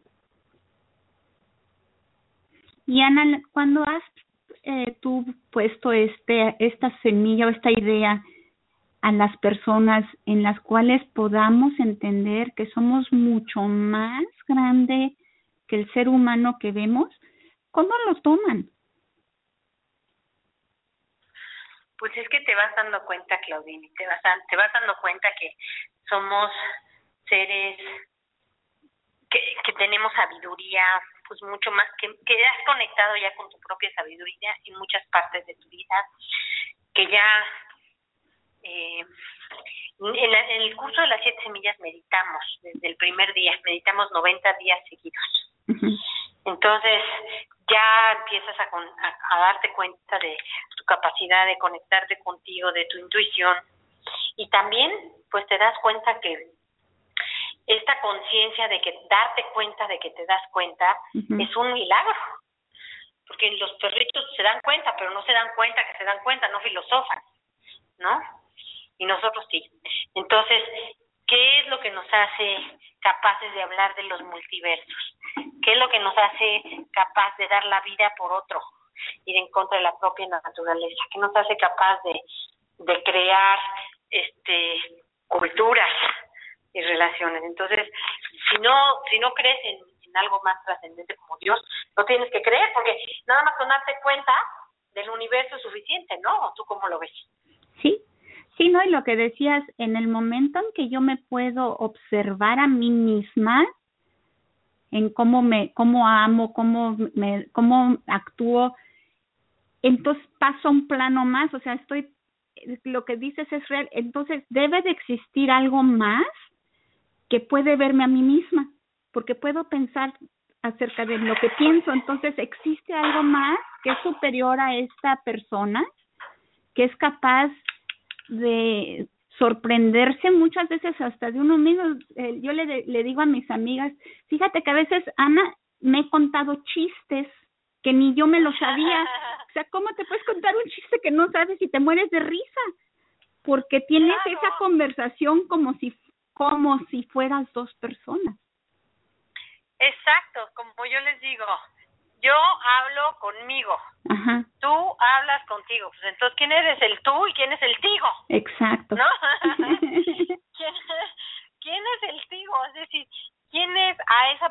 Y Ana, cuando has eh, tú puesto este esta semilla o esta idea a las personas en las cuales podamos entender que somos mucho más grande que el ser humano que vemos, ¿cómo lo toman? Pues es que te vas dando cuenta, Claudine, te vas, a, te vas dando cuenta que somos seres que, que tenemos sabiduría, pues mucho más, que, que has conectado ya con tu propia sabiduría en muchas partes de tu vida, que ya eh, en, la, en el curso de las siete semillas meditamos desde el primer día, meditamos noventa días seguidos. Uh-huh. Entonces ya empiezas a, a, a darte cuenta de tu capacidad de conectarte contigo, de tu intuición, y también pues te das cuenta que esta conciencia de que darte cuenta de que te das cuenta uh-huh. es un milagro, porque los perritos se dan cuenta, pero no se dan cuenta que se dan cuenta, no filosofan, ¿no? Y nosotros sí. Entonces, ¿qué es lo que nos hace capaces de hablar de los multiversos? ¿Qué es lo que nos hace capaz de dar la vida por otro, ir en contra de la propia naturaleza? ¿Qué nos hace capaz de, de crear este culturas y relaciones? Entonces, si no si no crees en, en algo más trascendente como Dios, no tienes que creer, porque nada más con darte cuenta del universo es suficiente, ¿no? ¿Tú cómo lo ves? Sí. Sí, no, y lo que decías, en el momento en que yo me puedo observar a mí misma, en cómo me, cómo amo, cómo me, cómo actúo, entonces paso a un plano más, o sea, estoy, lo que dices es real, entonces debe de existir algo más que puede verme a mí misma, porque puedo pensar acerca de lo que pienso, entonces existe algo más que es superior a esta persona, que es capaz de sorprenderse muchas veces hasta de uno mismo. Eh, yo le, le digo a mis amigas, fíjate que a veces, Ana, me he contado chistes que ni yo me lo sabía. O sea, ¿cómo te puedes contar un chiste que no sabes y te mueres de risa? Porque tienes claro. esa conversación como si como si fueras dos personas. Exacto, como yo les digo, yo hablo conmigo, ajá. Tú hablas contigo, pues entonces ¿quién eres el tú y quién es el tigo? Exacto. ¿No? ¿Quién, ¿Quién es el tigo? Es decir, ¿quién es a esa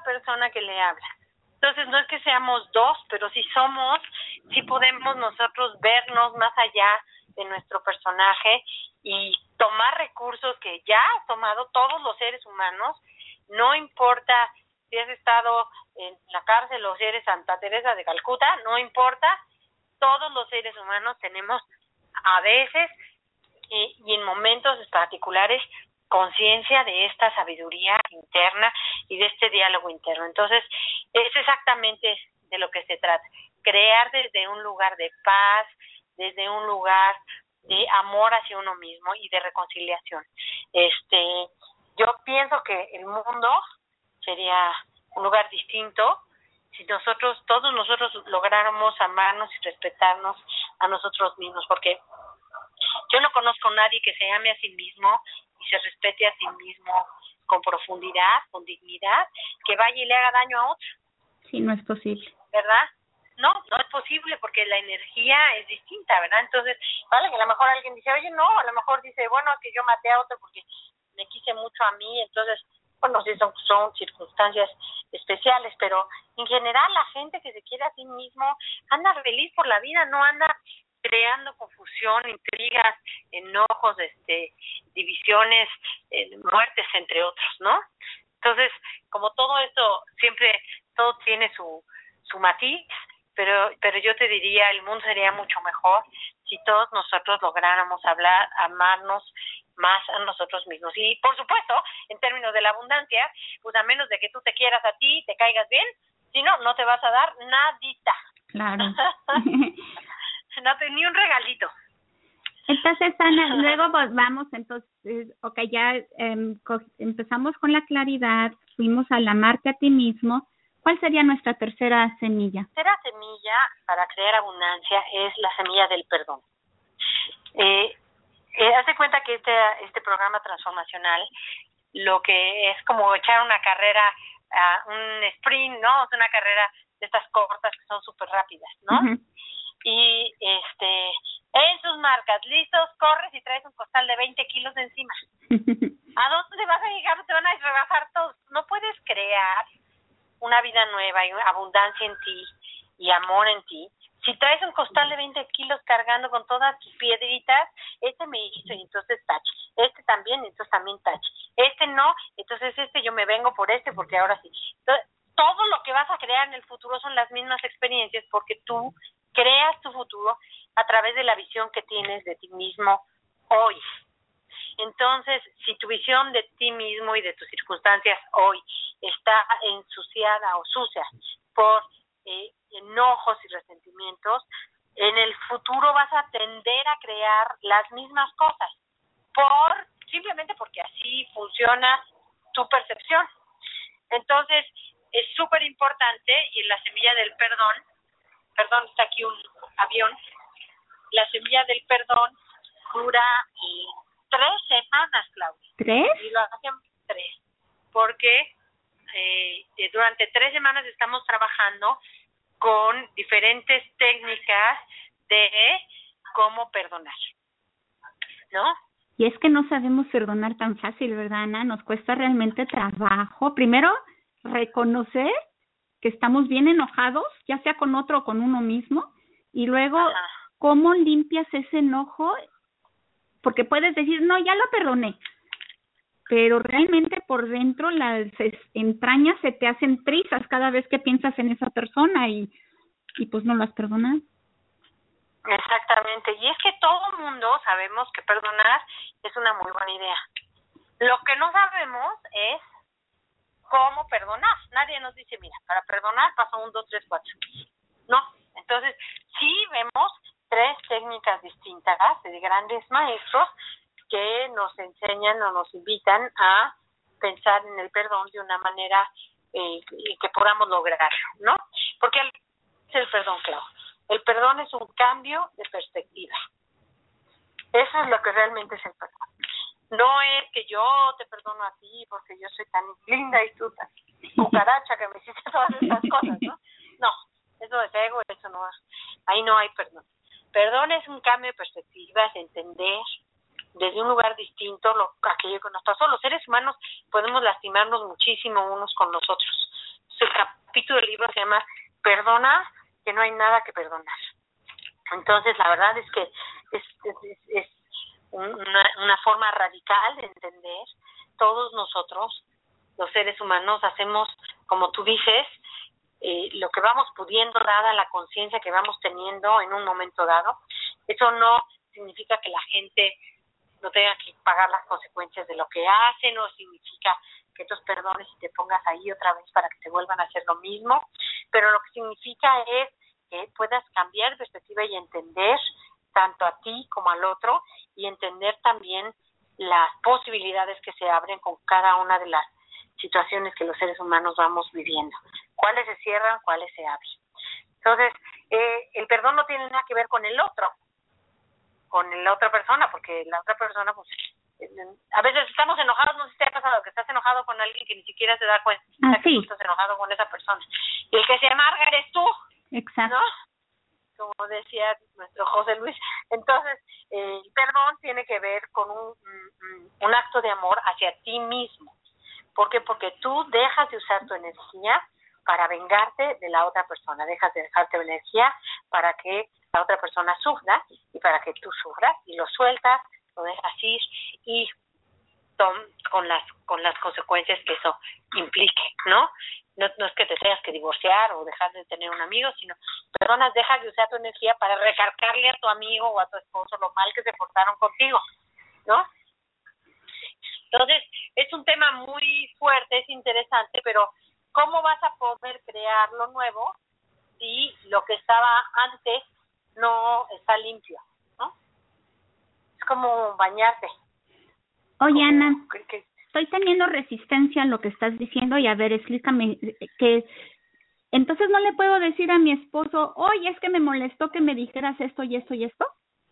persona que le habla. Entonces, no es que seamos dos, pero sí somos, sí podemos nosotros vernos más allá de nuestro personaje y tomar recursos que ya han tomado todos los seres humanos, no importa si has estado en la cárcel o si eres Santa Teresa de Calcuta, no importa, todos los seres humanos tenemos a veces y, y en momentos particulares conciencia de esta sabiduría interna y de este diálogo interno. Entonces, es exactamente de lo que se trata, crear desde un lugar de paz, desde un lugar de amor hacia uno mismo y de reconciliación. Este, yo pienso que el mundo sería un lugar distinto si nosotros, todos nosotros lográramos amarnos y respetarnos a nosotros mismos, porque yo no conozco a nadie que se ame a sí mismo y se respete a sí mismo con profundidad, con dignidad, que vaya y le haga daño a otro. Sí, no es posible. ¿Verdad? No, no es posible porque la energía es distinta, ¿verdad? Entonces, vale, que a lo mejor alguien dice, oye, no, a lo mejor dice, bueno, que yo maté a otro porque me quise mucho a mí, entonces, bueno, sí son, son circunstancias especiales, pero en general la gente que se quiere a sí mismo anda feliz por la vida, no anda creando confusión, intrigas, enojos, este, divisiones, eh, muertes, entre otros, ¿no? Entonces, como todo esto, siempre, todo tiene su, su matiz, pero, pero yo te diría, el mundo sería mucho mejor si todos nosotros lográramos hablar, amarnos más a nosotros mismos. Y, por supuesto, en términos de la abundancia, pues a menos de que tú te quieras a ti, te caigas bien, si no, no te vas a dar nadita. Claro. No te, ni un regalito. Entonces, Ana, luego pues, vamos, entonces, ok, ya eh, co- empezamos con la claridad, fuimos a la amarte a ti mismo. ¿Cuál sería nuestra tercera semilla? La tercera semilla para crear abundancia es la semilla del perdón. Eh, eh, haz de cuenta que este, este programa transformacional lo que es como echar una carrera, uh, un sprint, ¿no? Es una carrera de estas cortas que son súper rápidas, ¿no? Uh-huh. Y este, en sus marcas, listos, corres y traes un costal de veinte kilos de encima. ¿A dónde vas a llegar? Te van a rebajar todos. No puedes crear una vida nueva y abundancia en ti y amor en ti si traes un costal de veinte kilos cargando con todas tus piedritas. Este me hizo y entonces tache, este también, entonces también tache, este no, entonces este yo me vengo por este porque ahora sí. Entonces, todo lo que vas a crear en el futuro son las mismas experiencias porque tú creas tu futuro a través de la visión que tienes de ti mismo hoy. Entonces, si tu visión de ti mismo y de tus circunstancias hoy está ensuciada o sucia por eh, enojos y resentimientos, en el futuro vas a tender a crear las mismas cosas, por simplemente porque así funciona tu percepción. Entonces, es súper importante, y en la semilla del perdón, perdón, está aquí un avión, la semilla del perdón dura eh, tres semanas, Claudia. ¿Tres? Y lo hacen tres, porque eh, durante tres semanas estamos trabajando con diferentes técnicas de cómo perdonar, ¿no? Y es que no sabemos perdonar tan fácil, ¿verdad, Ana? Nos cuesta realmente trabajo. Primero, reconocer que estamos bien enojados, ya sea con otro o con uno mismo, y luego, ajá, ¿cómo limpias ese enojo? Porque puedes decir, no, ya lo perdoné, pero realmente por dentro las entrañas se te hacen trizas cada vez que piensas en esa persona y, y pues no lo has perdonado. Exactamente, y es que todo el mundo sabemos que perdonar es una muy buena idea. Lo que no sabemos es cómo perdonar. Nadie nos dice, mira, para perdonar paso un, dos, tres, cuatro. No, entonces sí vemos tres técnicas distintas de grandes maestros que nos enseñan o nos invitan a pensar en el perdón de una manera eh, que podamos lograrlo, ¿no? Porque el, es el perdón, Clau. El perdón es un cambio de perspectiva. Eso es lo que realmente es el perdón. No es que yo te perdono a ti porque yo soy tan linda y tú tan cucaracha que me hiciste todas estas cosas, ¿no? No, eso es ego, eso no es. Ahí no hay perdón. Perdón es un cambio de perspectiva, es entender desde un lugar distinto lo aquello que nos pasó. Los seres humanos podemos lastimarnos muchísimo unos con los otros, su capítulo del libro se llama Perdona, que no hay nada que perdonar. Entonces, la verdad es que es, es, es una, una forma radical de entender. Todos nosotros, los seres humanos, hacemos, como tú dices, eh, lo que vamos pudiendo, dada la conciencia que vamos teniendo en un momento dado. Eso no significa que la gente no tenga que pagar las consecuencias de lo que hace, no significa que tú perdones y te pongas ahí otra vez para que te vuelvan a hacer lo mismo, pero lo que significa es que puedas cambiar de perspectiva y entender tanto a ti como al otro, y entender también las posibilidades que se abren con cada una de las situaciones que los seres humanos vamos viviendo. Cuáles se cierran, cuáles se abren. Entonces, eh, el perdón no tiene nada que ver con el otro, con la otra persona, porque la otra persona, pues, a veces estamos enojados, no sé si te ha pasado que estás enojado con alguien que ni siquiera se da cuenta ah, que sí. tú estás enojado con esa persona. Y el que se amarga eres tú. Exacto. ¿No? Como decía nuestro José Luis. Entonces, eh, el perdón tiene que ver con un, un, un acto de amor hacia ti mismo. ¿Por qué? Porque tú dejas de usar tu energía para vengarte de la otra persona, dejas de dejarte energía para que la otra persona sufra y para que tú sufras, y lo sueltas, lo dejas ir, y tom, con las con las consecuencias que eso implique, ¿no? No, no es que te tengas que divorciar o dejar de tener un amigo, sino personas, dejas de usar tu energía para recargarle a tu amigo o a tu esposo lo mal que se portaron contigo, ¿no? Entonces, es un tema muy fuerte, es interesante, pero ¿cómo vas a poder crear lo nuevo si lo que estaba antes no está limpio, ¿no? Es como bañarte. Oye, como, Ana, que, que, estoy teniendo resistencia a lo que estás diciendo, y a ver, explícame que entonces no le puedo decir a mi esposo, oye, es que me molestó que me dijeras esto y esto y esto.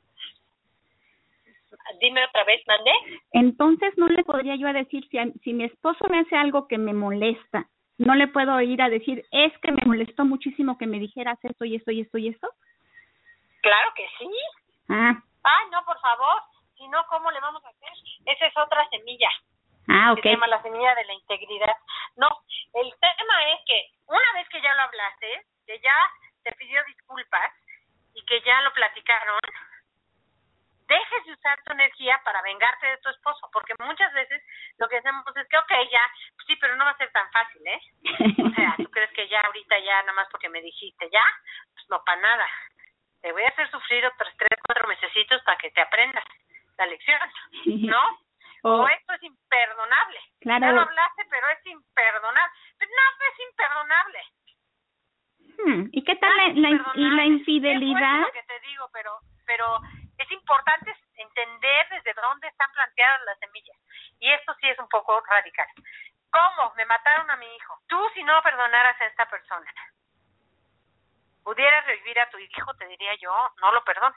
Dime otra vez, ¿mandé? Entonces no le podría yo a decir, si, a, si mi esposo me hace algo que me molesta, no le puedo ir a decir, es que me molestó muchísimo que me dijeras esto y esto y esto y esto. Claro que sí. Ah. Ay, no, por favor. Si no, ¿cómo le vamos a hacer? Esa es otra semilla. Ah, ok. Que se llama la semilla de la integridad. No, el tema es que una vez que ya lo hablaste, que ya te pidió disculpas y que ya lo platicaron, dejes de usar tu energía para vengarte de tu esposo, porque muchas veces lo que hacemos es que, ok, ya, pues sí, pero no va a ser tan fácil, ¿eh? O sea, ¿tú crees que ya ahorita ya, nada más porque me dijiste ya? Pues no, para nada. Te voy a hacer sufrir otros tres, cuatro mesecitos para que te aprendas la lección, ¿no? Oh. O esto es imperdonable. Claro. Ya lo hablaste, pero es imperdonable. Pero no, es imperdonable. Hmm. ¿Y qué tal la, la, y la infidelidad? Es lo que te digo, pero, pero es importante entender desde dónde están planteadas las semillas. Y esto sí es un poco radical. ¿Cómo? Me mataron a mi hijo. Tú, si no perdonaras a esta persona, pudieras revivir a tu hijo, te diría yo, no lo perdones.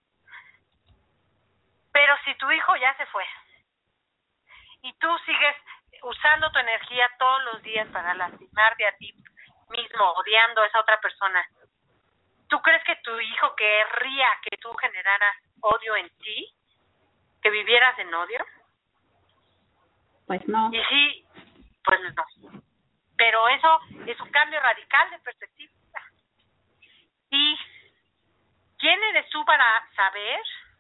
Pero si tu hijo ya se fue y tú sigues usando tu energía todos los días para lastimarte a ti mismo, odiando a esa otra persona, ¿tú crees que tu hijo querría que tú generaras odio en ti? ¿Que vivieras en odio? Pues no. Y sí, pues no. Pero eso es un cambio radical de perspectiva. ¿Y quién eres tú para saber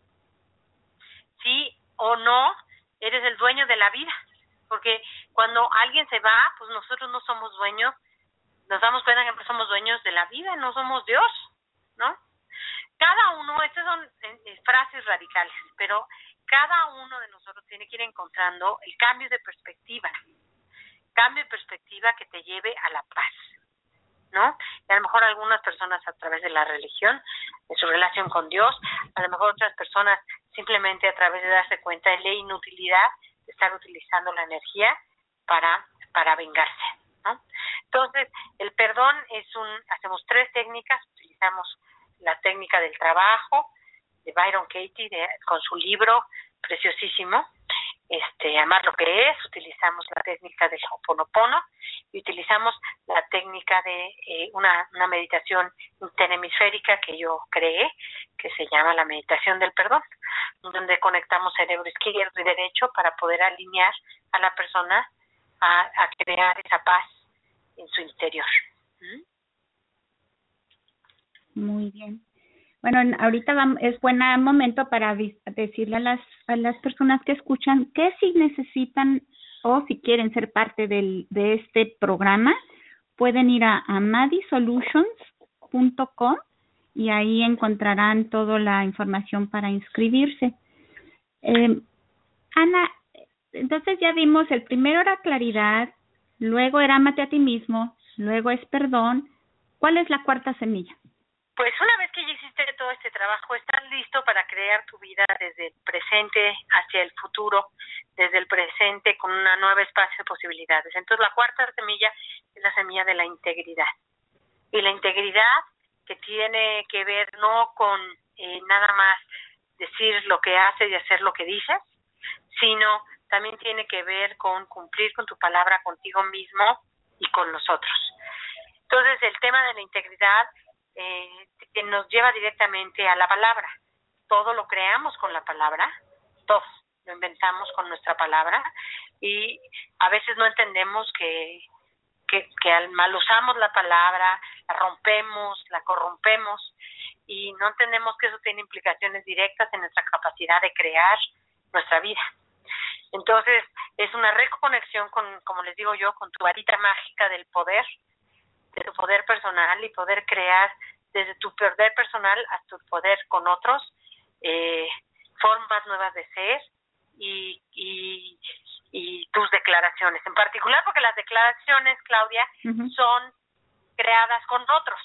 si o no eres el dueño de la vida? Porque cuando alguien se va, pues nosotros no somos dueños, nos damos cuenta que no somos dueños de la vida, no somos Dios, ¿no? Cada uno, estas son eh, frases radicales, pero cada uno de nosotros tiene que ir encontrando el cambio de perspectiva, cambio de perspectiva que te lleve a la paz, ¿no? Y a lo mejor algunas personas a través de la religión, de su relación con Dios, a lo mejor otras personas simplemente a través de darse cuenta de la inutilidad de estar utilizando la energía para, para vengarse, ¿no? Entonces, el perdón es un, hacemos tres técnicas, utilizamos la técnica del trabajo de Byron Katie, de, con su libro preciosísimo, este, Amar lo que es, utilizamos la técnica del Ho'oponopono y utilizamos la técnica de eh, una, una meditación interhemisférica que yo creé, que se llama la meditación del perdón, donde conectamos cerebro izquierdo y derecho para poder alinear a la persona a, a crear esa paz en su interior. ¿Mm? Muy bien. Bueno, ahorita vamos, es buen momento para decirle a las, a las personas que escuchan que si necesitan o si quieren ser parte del, de este programa, pueden ir a amadi solutions punto com y ahí encontrarán toda la información para inscribirse. Eh, Ana, entonces ya vimos, el primero era claridad, luego era amate a ti mismo, luego es perdón. ¿Cuál es la cuarta semilla? Pues una vez que ya hiciste todo este trabajo, estás listo para crear tu vida desde el presente hacia el futuro, desde el presente con una nueva espacio de posibilidades. Entonces la cuarta semilla es la semilla de la integridad. Y la integridad que tiene que ver no con eh, nada más decir lo que haces y hacer lo que dices, sino también tiene que ver con cumplir con tu palabra contigo mismo y con los otros. Entonces el tema de la integridad Eh, que nos lleva directamente a la palabra. Todo lo creamos con la palabra, todo lo inventamos con nuestra palabra y a veces no entendemos que, que, que al mal usamos la palabra, la rompemos, la corrompemos y no entendemos que eso tiene implicaciones directas en nuestra capacidad de crear nuestra vida. Entonces es una reconexión con, como les digo yo, con tu varita mágica del poder, de tu poder personal y poder crear desde tu poder personal hasta tu poder con otros, eh, formas nuevas de ser y, y, y tus declaraciones. En particular porque las declaraciones, Claudia, uh-huh. son creadas con otros,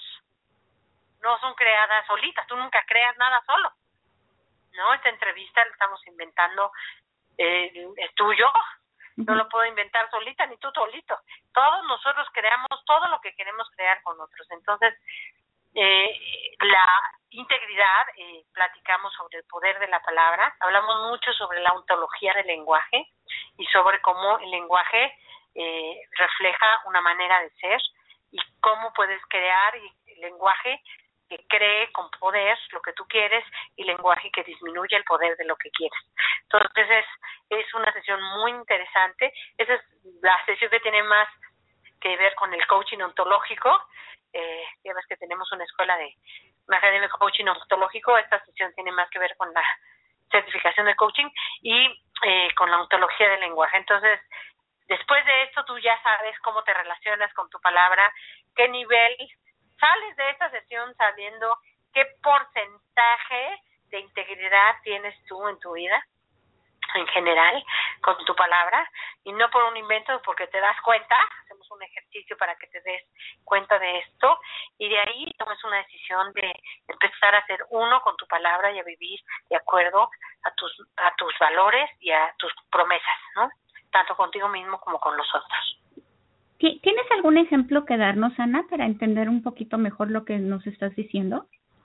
no son creadas solitas. Tú nunca creas nada solo, ¿no? Esta entrevista la estamos inventando, eh, es tuyo. No lo puedo inventar solita ni tú solito. Todos nosotros creamos todo lo que queremos crear con otros. Entonces, eh, la integridad, eh, platicamos sobre el poder de la palabra, hablamos mucho sobre la ontología del lenguaje y sobre cómo el lenguaje eh, refleja una manera de ser y cómo puedes crear el lenguaje que cree con poder lo que tú quieres y lenguaje que disminuye el poder de lo que quieres. Entonces es, es una sesión muy interesante. Esa es la sesión que tiene más que ver con el coaching ontológico. Eh, ya ves que tenemos una escuela de una academia de coaching ontológico. Esta sesión tiene más que ver con la certificación de coaching y eh, con la ontología del lenguaje. Entonces, después de esto tú ya sabes cómo te relacionas con tu palabra, qué nivel. Sales de esta sesión sabiendo qué porcentaje de integridad tienes tú en tu vida, en general, con tu palabra, y no por un invento, porque te das cuenta. Hacemos un ejercicio para que te des cuenta de esto, y de ahí tomes una decisión de empezar a ser uno con tu palabra y a vivir de acuerdo a tus, a tus valores y a tus promesas, ¿no? Tanto contigo mismo como con los otros. ¿Tienes algún ejemplo que darnos, Ana, para entender un poquito mejor lo que nos estás diciendo?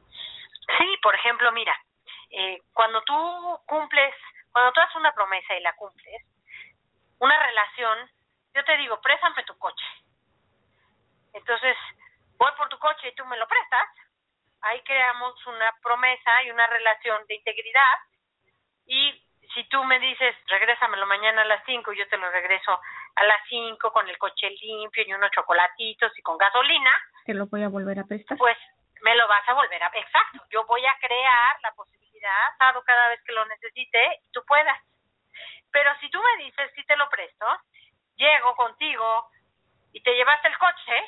Sí, por ejemplo, mira, eh, cuando tú cumples, cuando tú haces una promesa y la cumples, una relación, yo te digo, préstame tu coche. Entonces, voy por tu coche y tú me lo prestas. Ahí creamos una promesa y una relación de integridad. Y si tú me dices, regrésamelo mañana a las cinco, y yo te lo regreso a las cinco con el coche limpio y unos chocolatitos y con gasolina, te lo voy a volver a prestar. Pues me lo vas a volver a... Exacto, yo voy a crear la posibilidad, dado cada vez que lo necesite, y tú puedas. Pero si tú me dices, si te lo presto, llego contigo y te llevaste el coche,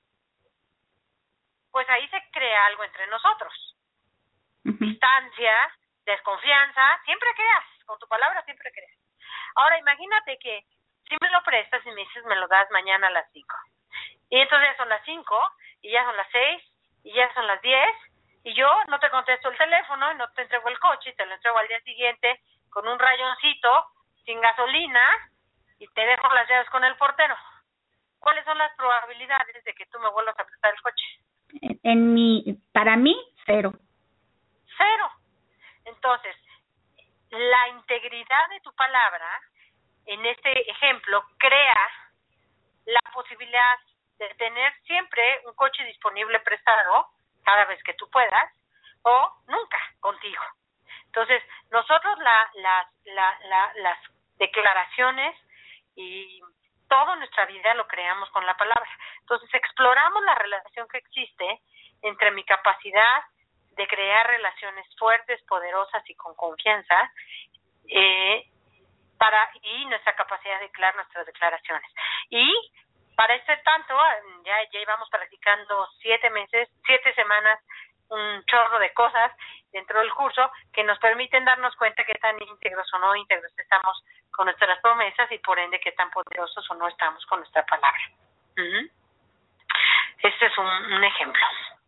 pues ahí se crea algo entre nosotros. Uh-huh. Distancia, desconfianza, siempre creas, con tu palabra siempre creas. Ahora imagínate que si me lo prestas y me dices, me lo das mañana a las cinco. Y entonces ya son las cinco, y ya son las seis, y ya son las diez, y yo no te contesto el teléfono, y no te entrego el coche, y te lo entrego al día siguiente con un rayoncito, sin gasolina, y te dejo las llaves con el portero. ¿Cuáles son las probabilidades de que tú me vuelvas a prestar el coche? En, en mi, para mí, cero. Cero. Entonces, la integridad de tu palabra, en este ejemplo, crea la posibilidad de tener siempre un coche disponible prestado cada vez que tú puedas o nunca contigo. Entonces, nosotros la, la, la, la, las declaraciones y toda nuestra vida lo creamos con la palabra. Entonces exploramos la relación que existe entre mi capacidad de crear relaciones fuertes, poderosas y con confianza, eh, para y nuestra capacidad de declarar nuestras declaraciones. Y para este tanto, ya, ya íbamos practicando siete meses, siete semanas, un chorro de cosas dentro del curso que nos permiten darnos cuenta qué tan íntegros o no íntegros estamos con nuestras promesas y por ende qué tan poderosos o no estamos con nuestra palabra. Uh-huh. Este es un, un ejemplo.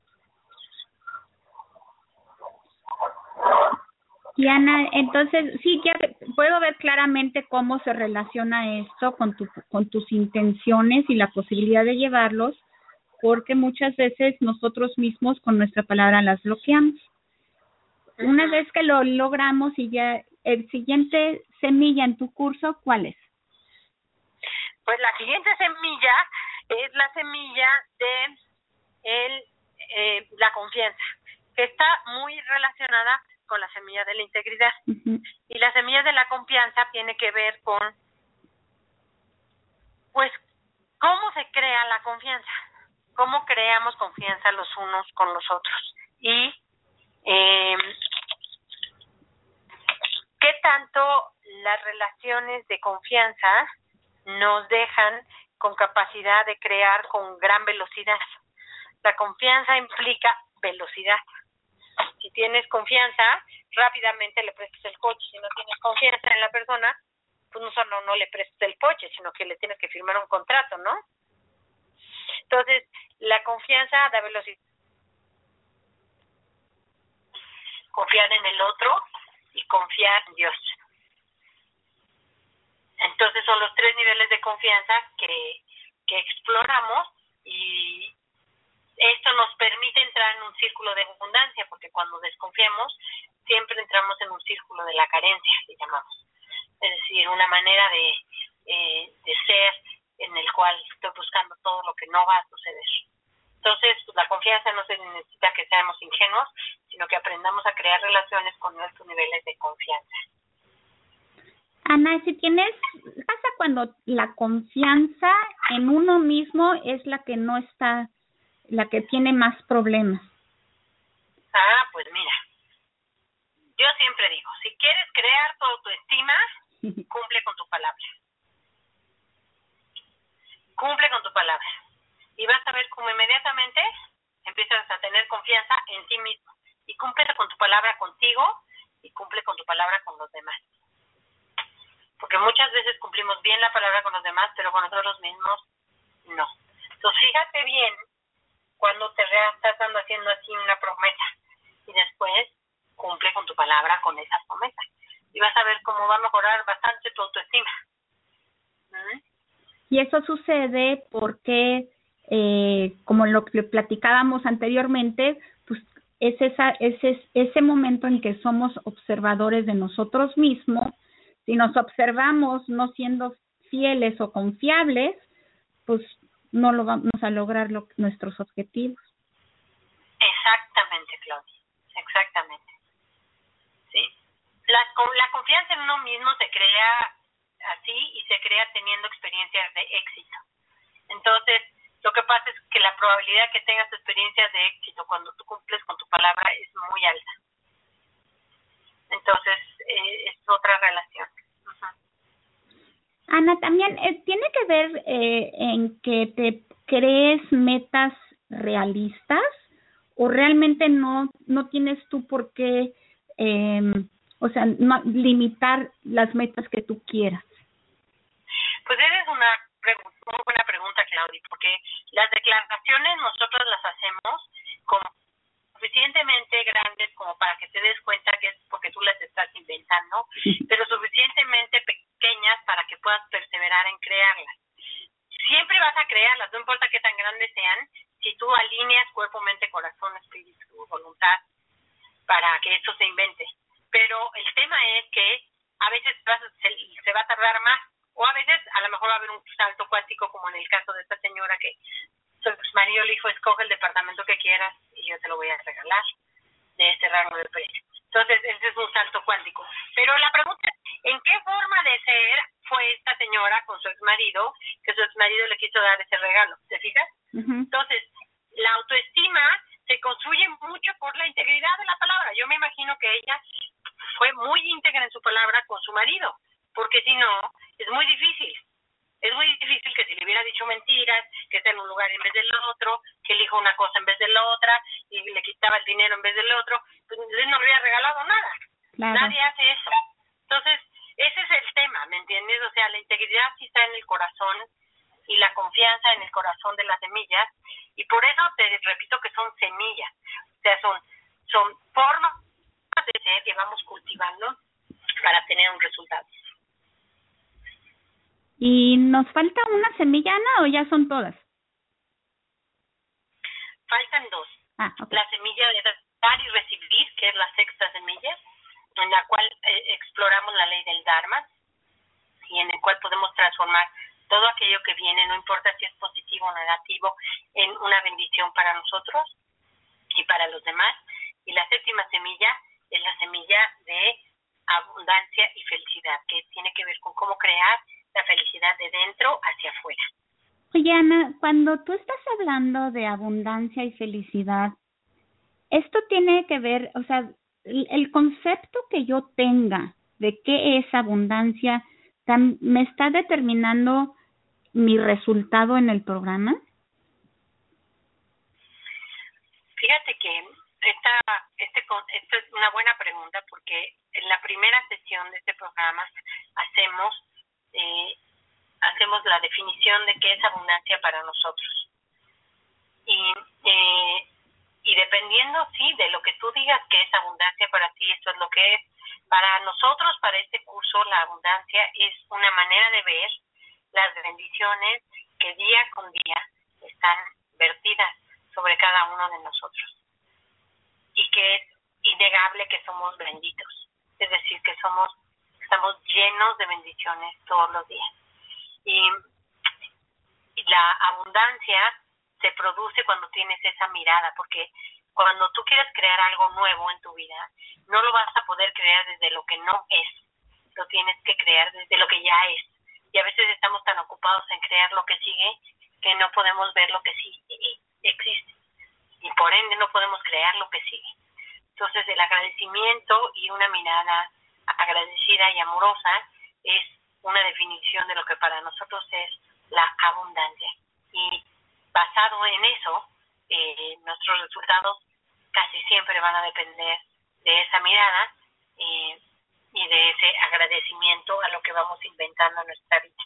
Y Ana, entonces sí, ya puedo ver claramente cómo se relaciona esto con, tu, con tus intenciones y la posibilidad de llevarlos, porque muchas veces nosotros mismos con nuestra palabra las bloqueamos. Una vez que lo logramos y ya el siguiente semilla en tu curso, ¿cuál es? Pues la siguiente semilla es la semilla de el, eh, la confianza, que está muy relacionada con la semilla de la integridad. Uh-huh. Y la semilla de la confianza tiene que ver con, pues, cómo se crea la confianza, cómo creamos confianza los unos con los otros y eh, qué tanto las relaciones de confianza nos dejan con capacidad de crear con gran velocidad. La confianza implica velocidad. Si tienes confianza, rápidamente le prestas el coche. Si no tienes confianza en la persona, pues no solo no le prestas el coche, sino que le tienes que firmar un contrato, ¿no? Entonces, la confianza da velocidad. Confiar en el otro y confiar en Dios. Entonces, son los tres niveles de confianza que, que exploramos y esto nos permite entrar en un círculo de abundancia, porque cuando desconfiamos, siempre entramos en un círculo de la carencia, que llamamos. Es decir, una manera de, eh, de ser en el cual estoy buscando todo lo que no va a suceder. Entonces, pues, la confianza no se necesita que seamos ingenuos, sino que aprendamos a crear relaciones con nuestros niveles de confianza. Ana, si tienes, ¿qué pasa cuando la confianza en uno mismo es la que no está, la que tiene más problemas? Ah, pues mira, yo siempre digo, si quieres crear tu autoestima, cumple con tu palabra. Cumple con tu palabra. Y vas a ver cómo inmediatamente empiezas a tener confianza en ti mismo. Y cumple con tu palabra contigo y cumple con tu palabra con los demás. Porque muchas veces cumplimos bien la palabra con los demás, pero con nosotros mismos no. Entonces fíjate bien cuando te estás dando haciendo así una promesa y después cumple con tu palabra con esa promesa. Y vas a ver cómo va a mejorar bastante tu autoestima. ¿Mm? Y eso sucede porque, eh, como lo que platicábamos anteriormente, pues es esa, ese, ese momento en que somos observadores de nosotros mismos. Si nos observamos no siendo fieles o confiables, pues no lo vamos a lograr lo, nuestros objetivos. Exactamente, Claudia. Exactamente. Sí. La, la confianza en uno mismo se crea así y se crea teniendo experiencias de éxito. Entonces, lo que pasa es que la probabilidad que tengas experiencias de éxito cuando tú cumples con tu palabra es muy alta. Entonces, eh, es otra relación. Uh-huh. Ana, también eh, tiene que ver eh, en que te crees metas realistas o realmente no no tienes tú por qué, eh, o sea, no, limitar las metas que tú quieras. Pues esa es una pregunta, muy buena pregunta, Claudia, porque las declaraciones nosotros las hacemos como suficientemente grandes como para que te des cuenta que es porque tú las estás inventando, pero suficientemente pequeñas para que puedas perseverar en crearlas. Siempre vas a crearlas, no importa qué tan grandes sean, si tú alineas cuerpo, mente, corazón, espíritu, voluntad, para que esto se invente. Pero el tema es que a veces vas, se, se va a tardar más, o a veces a lo mejor va a haber un salto cuántico, como en el caso de esta señora que su marido le dijo, escoge el departamento que quieras y yo te lo voy a regalar de este rango de precio. Entonces, ese es un salto cuántico. Pero la pregunta es, ¿en qué forma de ser fue esta señora con su exmarido, que su exmarido le quiso dar ese regalo, ¿te fijas? Uh-huh. Entonces, la autoestima se construye mucho por la integridad de la palabra. Yo me imagino que ella fue muy íntegra en su palabra con su marido, porque si no, es muy difícil. Es muy difícil que si le hubiera dicho mentiras, que está en un lugar en vez del otro, que elijo una cosa en vez de la otra, y le quitaba el dinero en vez del otro, pues él no le hubiera regalado nada. Claro. Nadie hace eso. Entonces, ese es el tema, ¿me entiendes? O sea, la integridad sí está en el corazón y la confianza en el corazón de las semillas, y por eso te repito que son semillas. O sea, son, son formas de ser que vamos cultivando para tener un resultado. ¿Y nos falta una semilla, Ana, o ya son todas? Faltan dos. Ah, okay. La semilla de dar y recibir, que es la sexta semilla, en la cual eh, exploramos la ley del Dharma y en el cual podemos transformar todo aquello que viene, no importa si es positivo o negativo, en una bendición para nosotros y para los demás. Y la séptima semilla es la semilla de abundancia y felicidad, que tiene que ver con cómo crear la felicidad de dentro hacia afuera. Oye, Ana, cuando tú estás hablando de abundancia y felicidad, esto tiene que ver, o sea, el, el concepto que yo tenga de qué es abundancia, tam, ¿me está determinando mi resultado en el programa? Fíjate que esta, este, esta es una buena pregunta, porque en la primera sesión de este programa hacemos eh, hacemos la definición de qué es abundancia para nosotros. Y eh, y dependiendo, sí, de lo que tú digas que es abundancia para ti, eso es lo que es. Para nosotros, para este curso, la abundancia es una manera de ver las bendiciones que día con día están vertidas sobre cada uno de nosotros. Y que es innegable que somos benditos. Es decir, que somos estamos llenos de bendiciones todos los días. Y, y la abundancia se produce cuando tienes esa mirada, porque cuando tú quieres crear algo nuevo en tu vida, no lo vas a poder crear desde lo que no es, lo tienes que crear desde lo que ya es. Y a veces estamos tan ocupados en crear lo que sigue que no podemos ver lo que sí existe, y por ende no podemos crear lo que sigue. Entonces el agradecimiento y una mirada agradecida y amorosa es una definición de lo que para nosotros es la abundancia. Y basado en eso, eh, nuestros resultados casi siempre van a depender de esa mirada eh, y de ese agradecimiento a lo que vamos inventando en nuestra vida.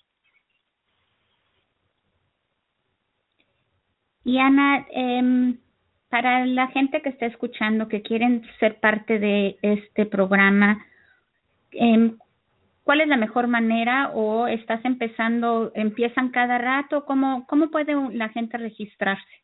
Y Ana, eh, para la gente que está escuchando, que quieren ser parte de este programa, eh, ¿cuál es la mejor manera? ¿O estás empezando, empiezan cada rato? ¿Cómo, cómo puede la gente registrarse?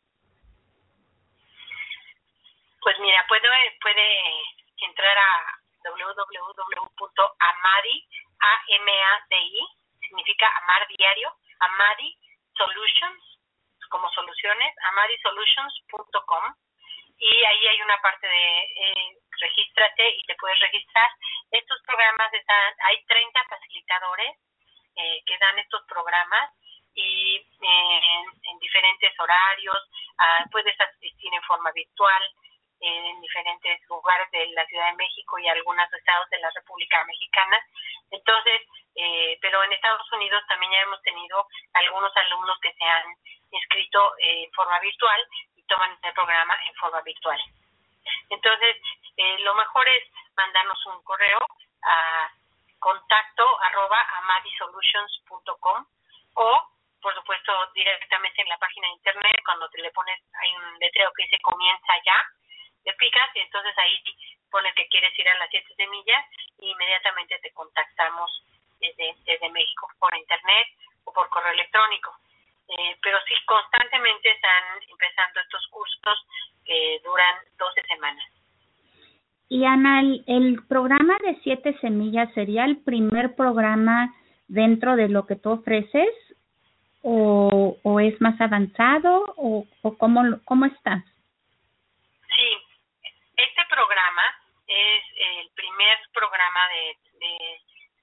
Pues mira, puede, puede entrar a doble u doble u doble u punto amadi, A M A D I, significa amar diario, Amadi Solutions, como soluciones, amadi solutions punto com, y ahí hay una parte de eh, regístrate y te puedes registrar. Estos programas están, hay treinta facilitadores eh, que dan estos programas y eh, en, en diferentes horarios, uh, puedes asistir en forma virtual eh, en diferentes lugares de la Ciudad de México y algunos estados de la República Mexicana. Entonces, eh, pero en Estados Unidos también ya hemos tenido algunos alumnos que se han inscrito eh, en forma virtual y toman el programa en forma virtual. Entonces, eh, lo mejor es mandarnos un correo a contacto arroba amadisolutions punto com o, por supuesto, directamente en la página de internet. Cuando te le pones, hay un letrero que dice comienza ya, le picas y entonces ahí pones que quieres ir a las siete semillas y inmediatamente te contactamos desde, desde México por internet o por correo electrónico. Eh, pero sí, constantemente están empezando estos cursos que duran doce semanas. Y Ana, el, el programa de siete semillas sería el primer programa dentro de lo que tú ofreces, o, o es más avanzado, o, o cómo, cómo está? Sí, este programa es el primer programa de, de,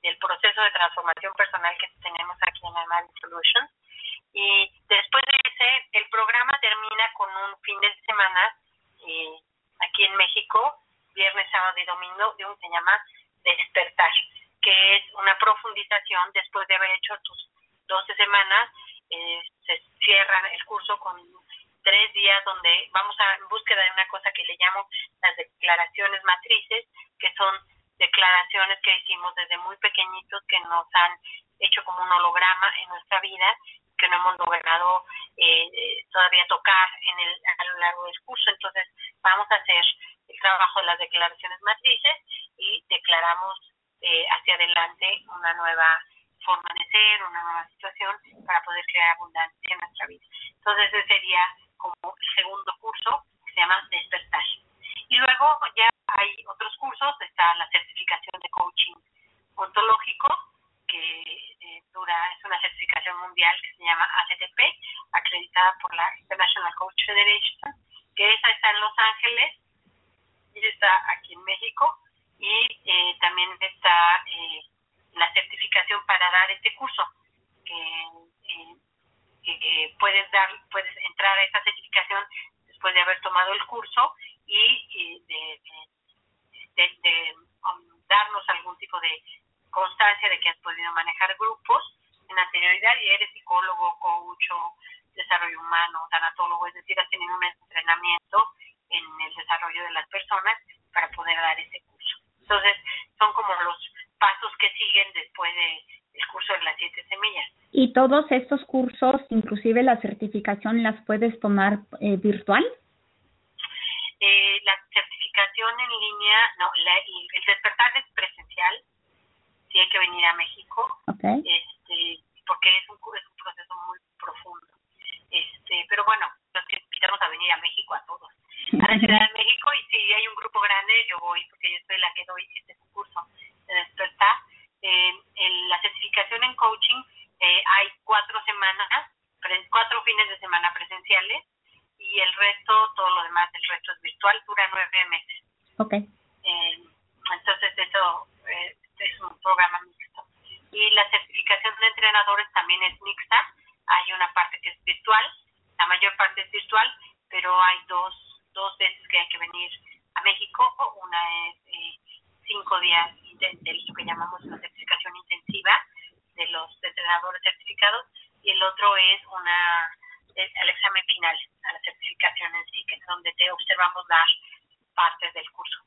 del proceso de transformación personal que tenemos aquí en Amadi Solutions. Y después de ese, el programa termina con un fin de semana eh, aquí en México, viernes, sábado y domingo, de un que se llama Despertar, que es una profundización después de haber hecho tus doce semanas. Eh, se cierra el curso con tres días donde vamos a en búsqueda de una cosa que le llamo las declaraciones matrices, que son declaraciones que hicimos desde muy pequeñitos que nos han hecho como un holograma en nuestra vida, que no hemos logrado eh, todavía tocar en el a lo largo del curso. Entonces vamos a hacer el trabajo de las declaraciones matrices y declaramos eh, hacia adelante una nueva forma de ser, una nueva situación para poder crear abundancia en nuestra vida. Entonces ese sería como el segundo curso, que se llama Despertar. Y luego ya hay otros cursos, está la certificación de coaching ontológico, que eh, dura, es una certificación mundial que se llama A C T P, acreditada por la International Coach Federation, que esa está en Los Ángeles, y está aquí en México, y eh, también está eh, la certificación para dar este curso, que, eh, que puedes dar, puedes entrar a esta certificación después de haber tomado el curso y, y de, de, de, de um, darnos algún tipo de constancia de que has podido manejar grupos en anterioridad y eres psicólogo, coach o desarrollo humano, tanatólogo, es decir, has tenido un entrenamiento en el desarrollo de las personas para poder dar ese curso. Entonces, son como los pasos que siguen después de el curso de las siete semillas. ¿Y todos estos cursos, inclusive la certificación, las puedes tomar eh, virtual? Eh, la certificación en línea, no, la, el despertar es presencial, sí hay que venir a México, okay. este, porque es un, es un proceso muy profundo. Este, pero bueno, los que invitamos a venir a México a todos, a la Ciudad de México, y si hay un grupo grande, yo voy, porque yo soy la que doy este curso de despertar. Eh, en la certificación en coaching eh, hay cuatro semanas, cuatro fines de semana presenciales, y el resto, todo lo demás, el resto es virtual, dura nueve meses. Okay. Eh, entonces eso eh, es un programa mixto. Y la certificación de entrenadores también es mixta. Hay una parte que es virtual, la mayor parte es virtual, pero hay dos dos veces que hay que venir a México. Una es eh, cinco días de, de lo que llamamos una certificación intensiva de los entrenadores certificados, y el otro es una es el examen final a la certificación en sí, que es donde te observamos dar partes del curso.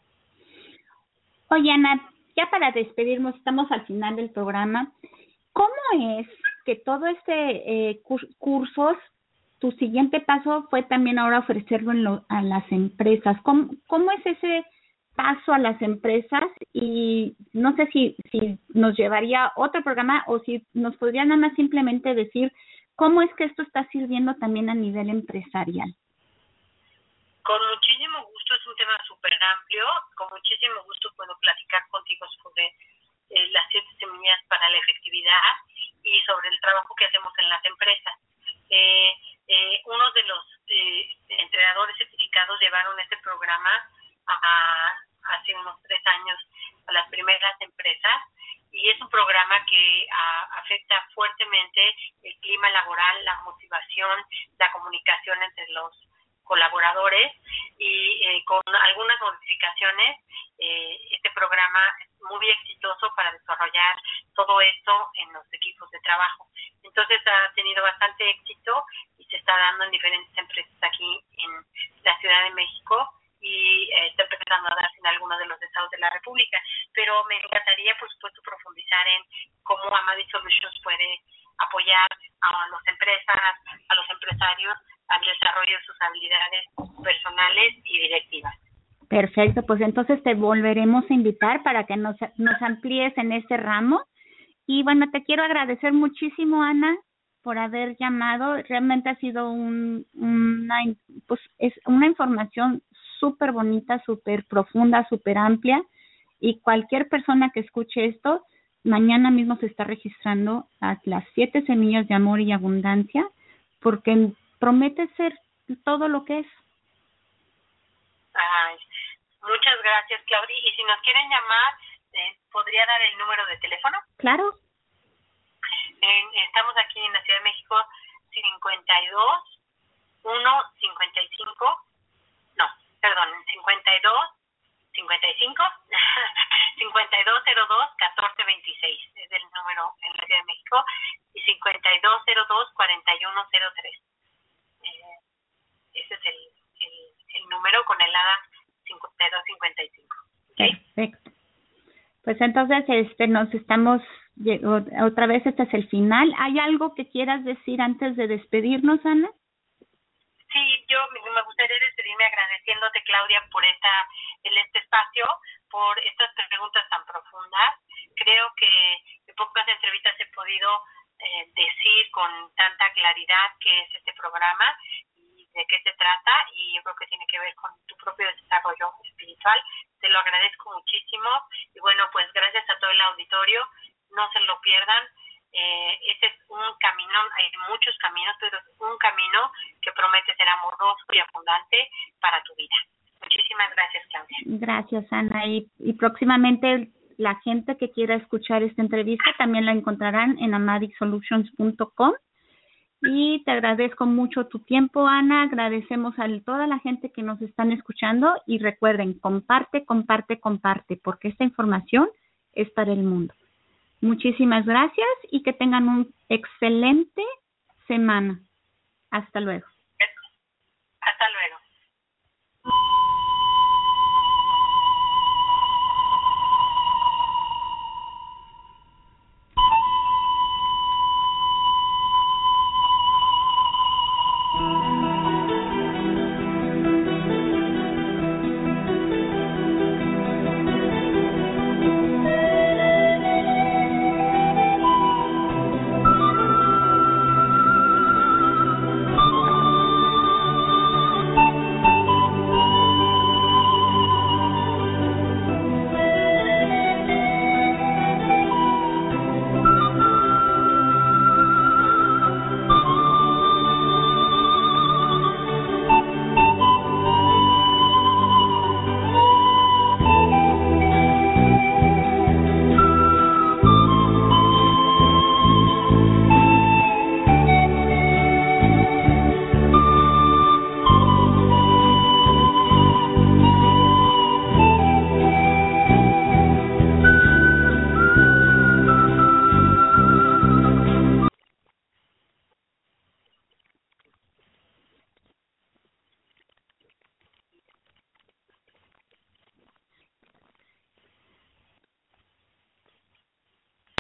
Oye, Ana, ya para despedirnos, estamos al final del programa. ¿Cómo es que todo este eh, cur- cursos, tu siguiente paso fue también ahora ofrecerlo en lo, a las empresas? ¿Cómo, ¿Cómo es ese paso a las empresas? Y no sé si, si nos llevaría otro programa o si nos podría nada más simplemente decir cómo es que esto está sirviendo también a nivel empresarial. Con muchísimo gusto, es un tema súper amplio. Con muchísimo gusto puedo platicar contigo sobre eh, las siete semillas para la efectividad y sobre el trabajo que hacemos en las empresas. Eh, eh, uno de los eh, entrenadores certificados llevaron este programa a, hace unos tres años a las primeras empresas, y es un programa que a, afecta fuertemente el clima laboral, la motivación, la comunicación entre los colaboradores, y eh, con algunas modificaciones eh, este programa es muy exitoso para desarrollar todo esto en los equipos de trabajo. Entonces ha tenido bastante éxito y se está dando en diferentes empresas aquí en la Ciudad de México, y eh, está empezando a darse en algunos de los estados de la República. Pero me encantaría, por supuesto, profundizar en cómo Amadi Solutions puede apoyar a las empresas, a los empresarios, al desarrollo de sus habilidades personales y directivas. Perfecto, pues entonces te volveremos a invitar para que nos, nos amplíes en este ramo. Y bueno, te quiero agradecer muchísimo, Ana, por haber llamado. Realmente ha sido un, una, pues es una información súper bonita, súper profunda, súper amplia, y cualquier persona que escuche esto, mañana mismo se está registrando a las siete semillas de amor y abundancia, porque promete ser todo lo que es. Ay, muchas gracias, Claudia. Y si nos quieren llamar, eh, ¿podría dar el número de teléfono? Claro. Eh, estamos aquí en la Ciudad de México, cincuenta y dos, uno, cincuenta y cinco, no, perdón, cincuenta y dos, cincuenta y cinco, cincuenta y dos cero dos, catorce veintiséis, es el número en la Ciudad de México, y cincuenta y dos cero dos, cuarenta y uno cero tres. Eh, ese es el, el, el número con el A D A cincuenta y dos cincuenta y cinco. ¿Okay? Perfecto. Pues entonces este nos estamos otra vez, este es el final. ¿Hay algo que quieras decir antes de despedirnos, Ana? Sí, yo me gustaría despedirme agradeciéndote, Claudia, por esta el este espacio, por estas preguntas tan profundas. Creo que en pocas entrevistas he podido eh, decir con tanta claridad qué es este programa y de qué se trata, y yo creo que tiene que ver con tu propio desarrollo espiritual. Te lo agradezco muchísimo, y bueno, pues gracias a todo el auditorio, no se lo pierdan. Eh, ese es un camino, hay muchos caminos, pero es un camino que promete ser amoroso y abundante para tu vida. Muchísimas gracias, Claudia. Gracias, Ana. Y, y próximamente la gente que quiera escuchar esta entrevista también la encontrarán en amadic solutions punto com. Y te agradezco mucho tu tiempo, Ana. Agradecemos a toda la gente que nos están escuchando, y recuerden, comparte, comparte, comparte, porque esta información es para el mundo. Muchísimas gracias y que tengan un excelente semana. Hasta luego.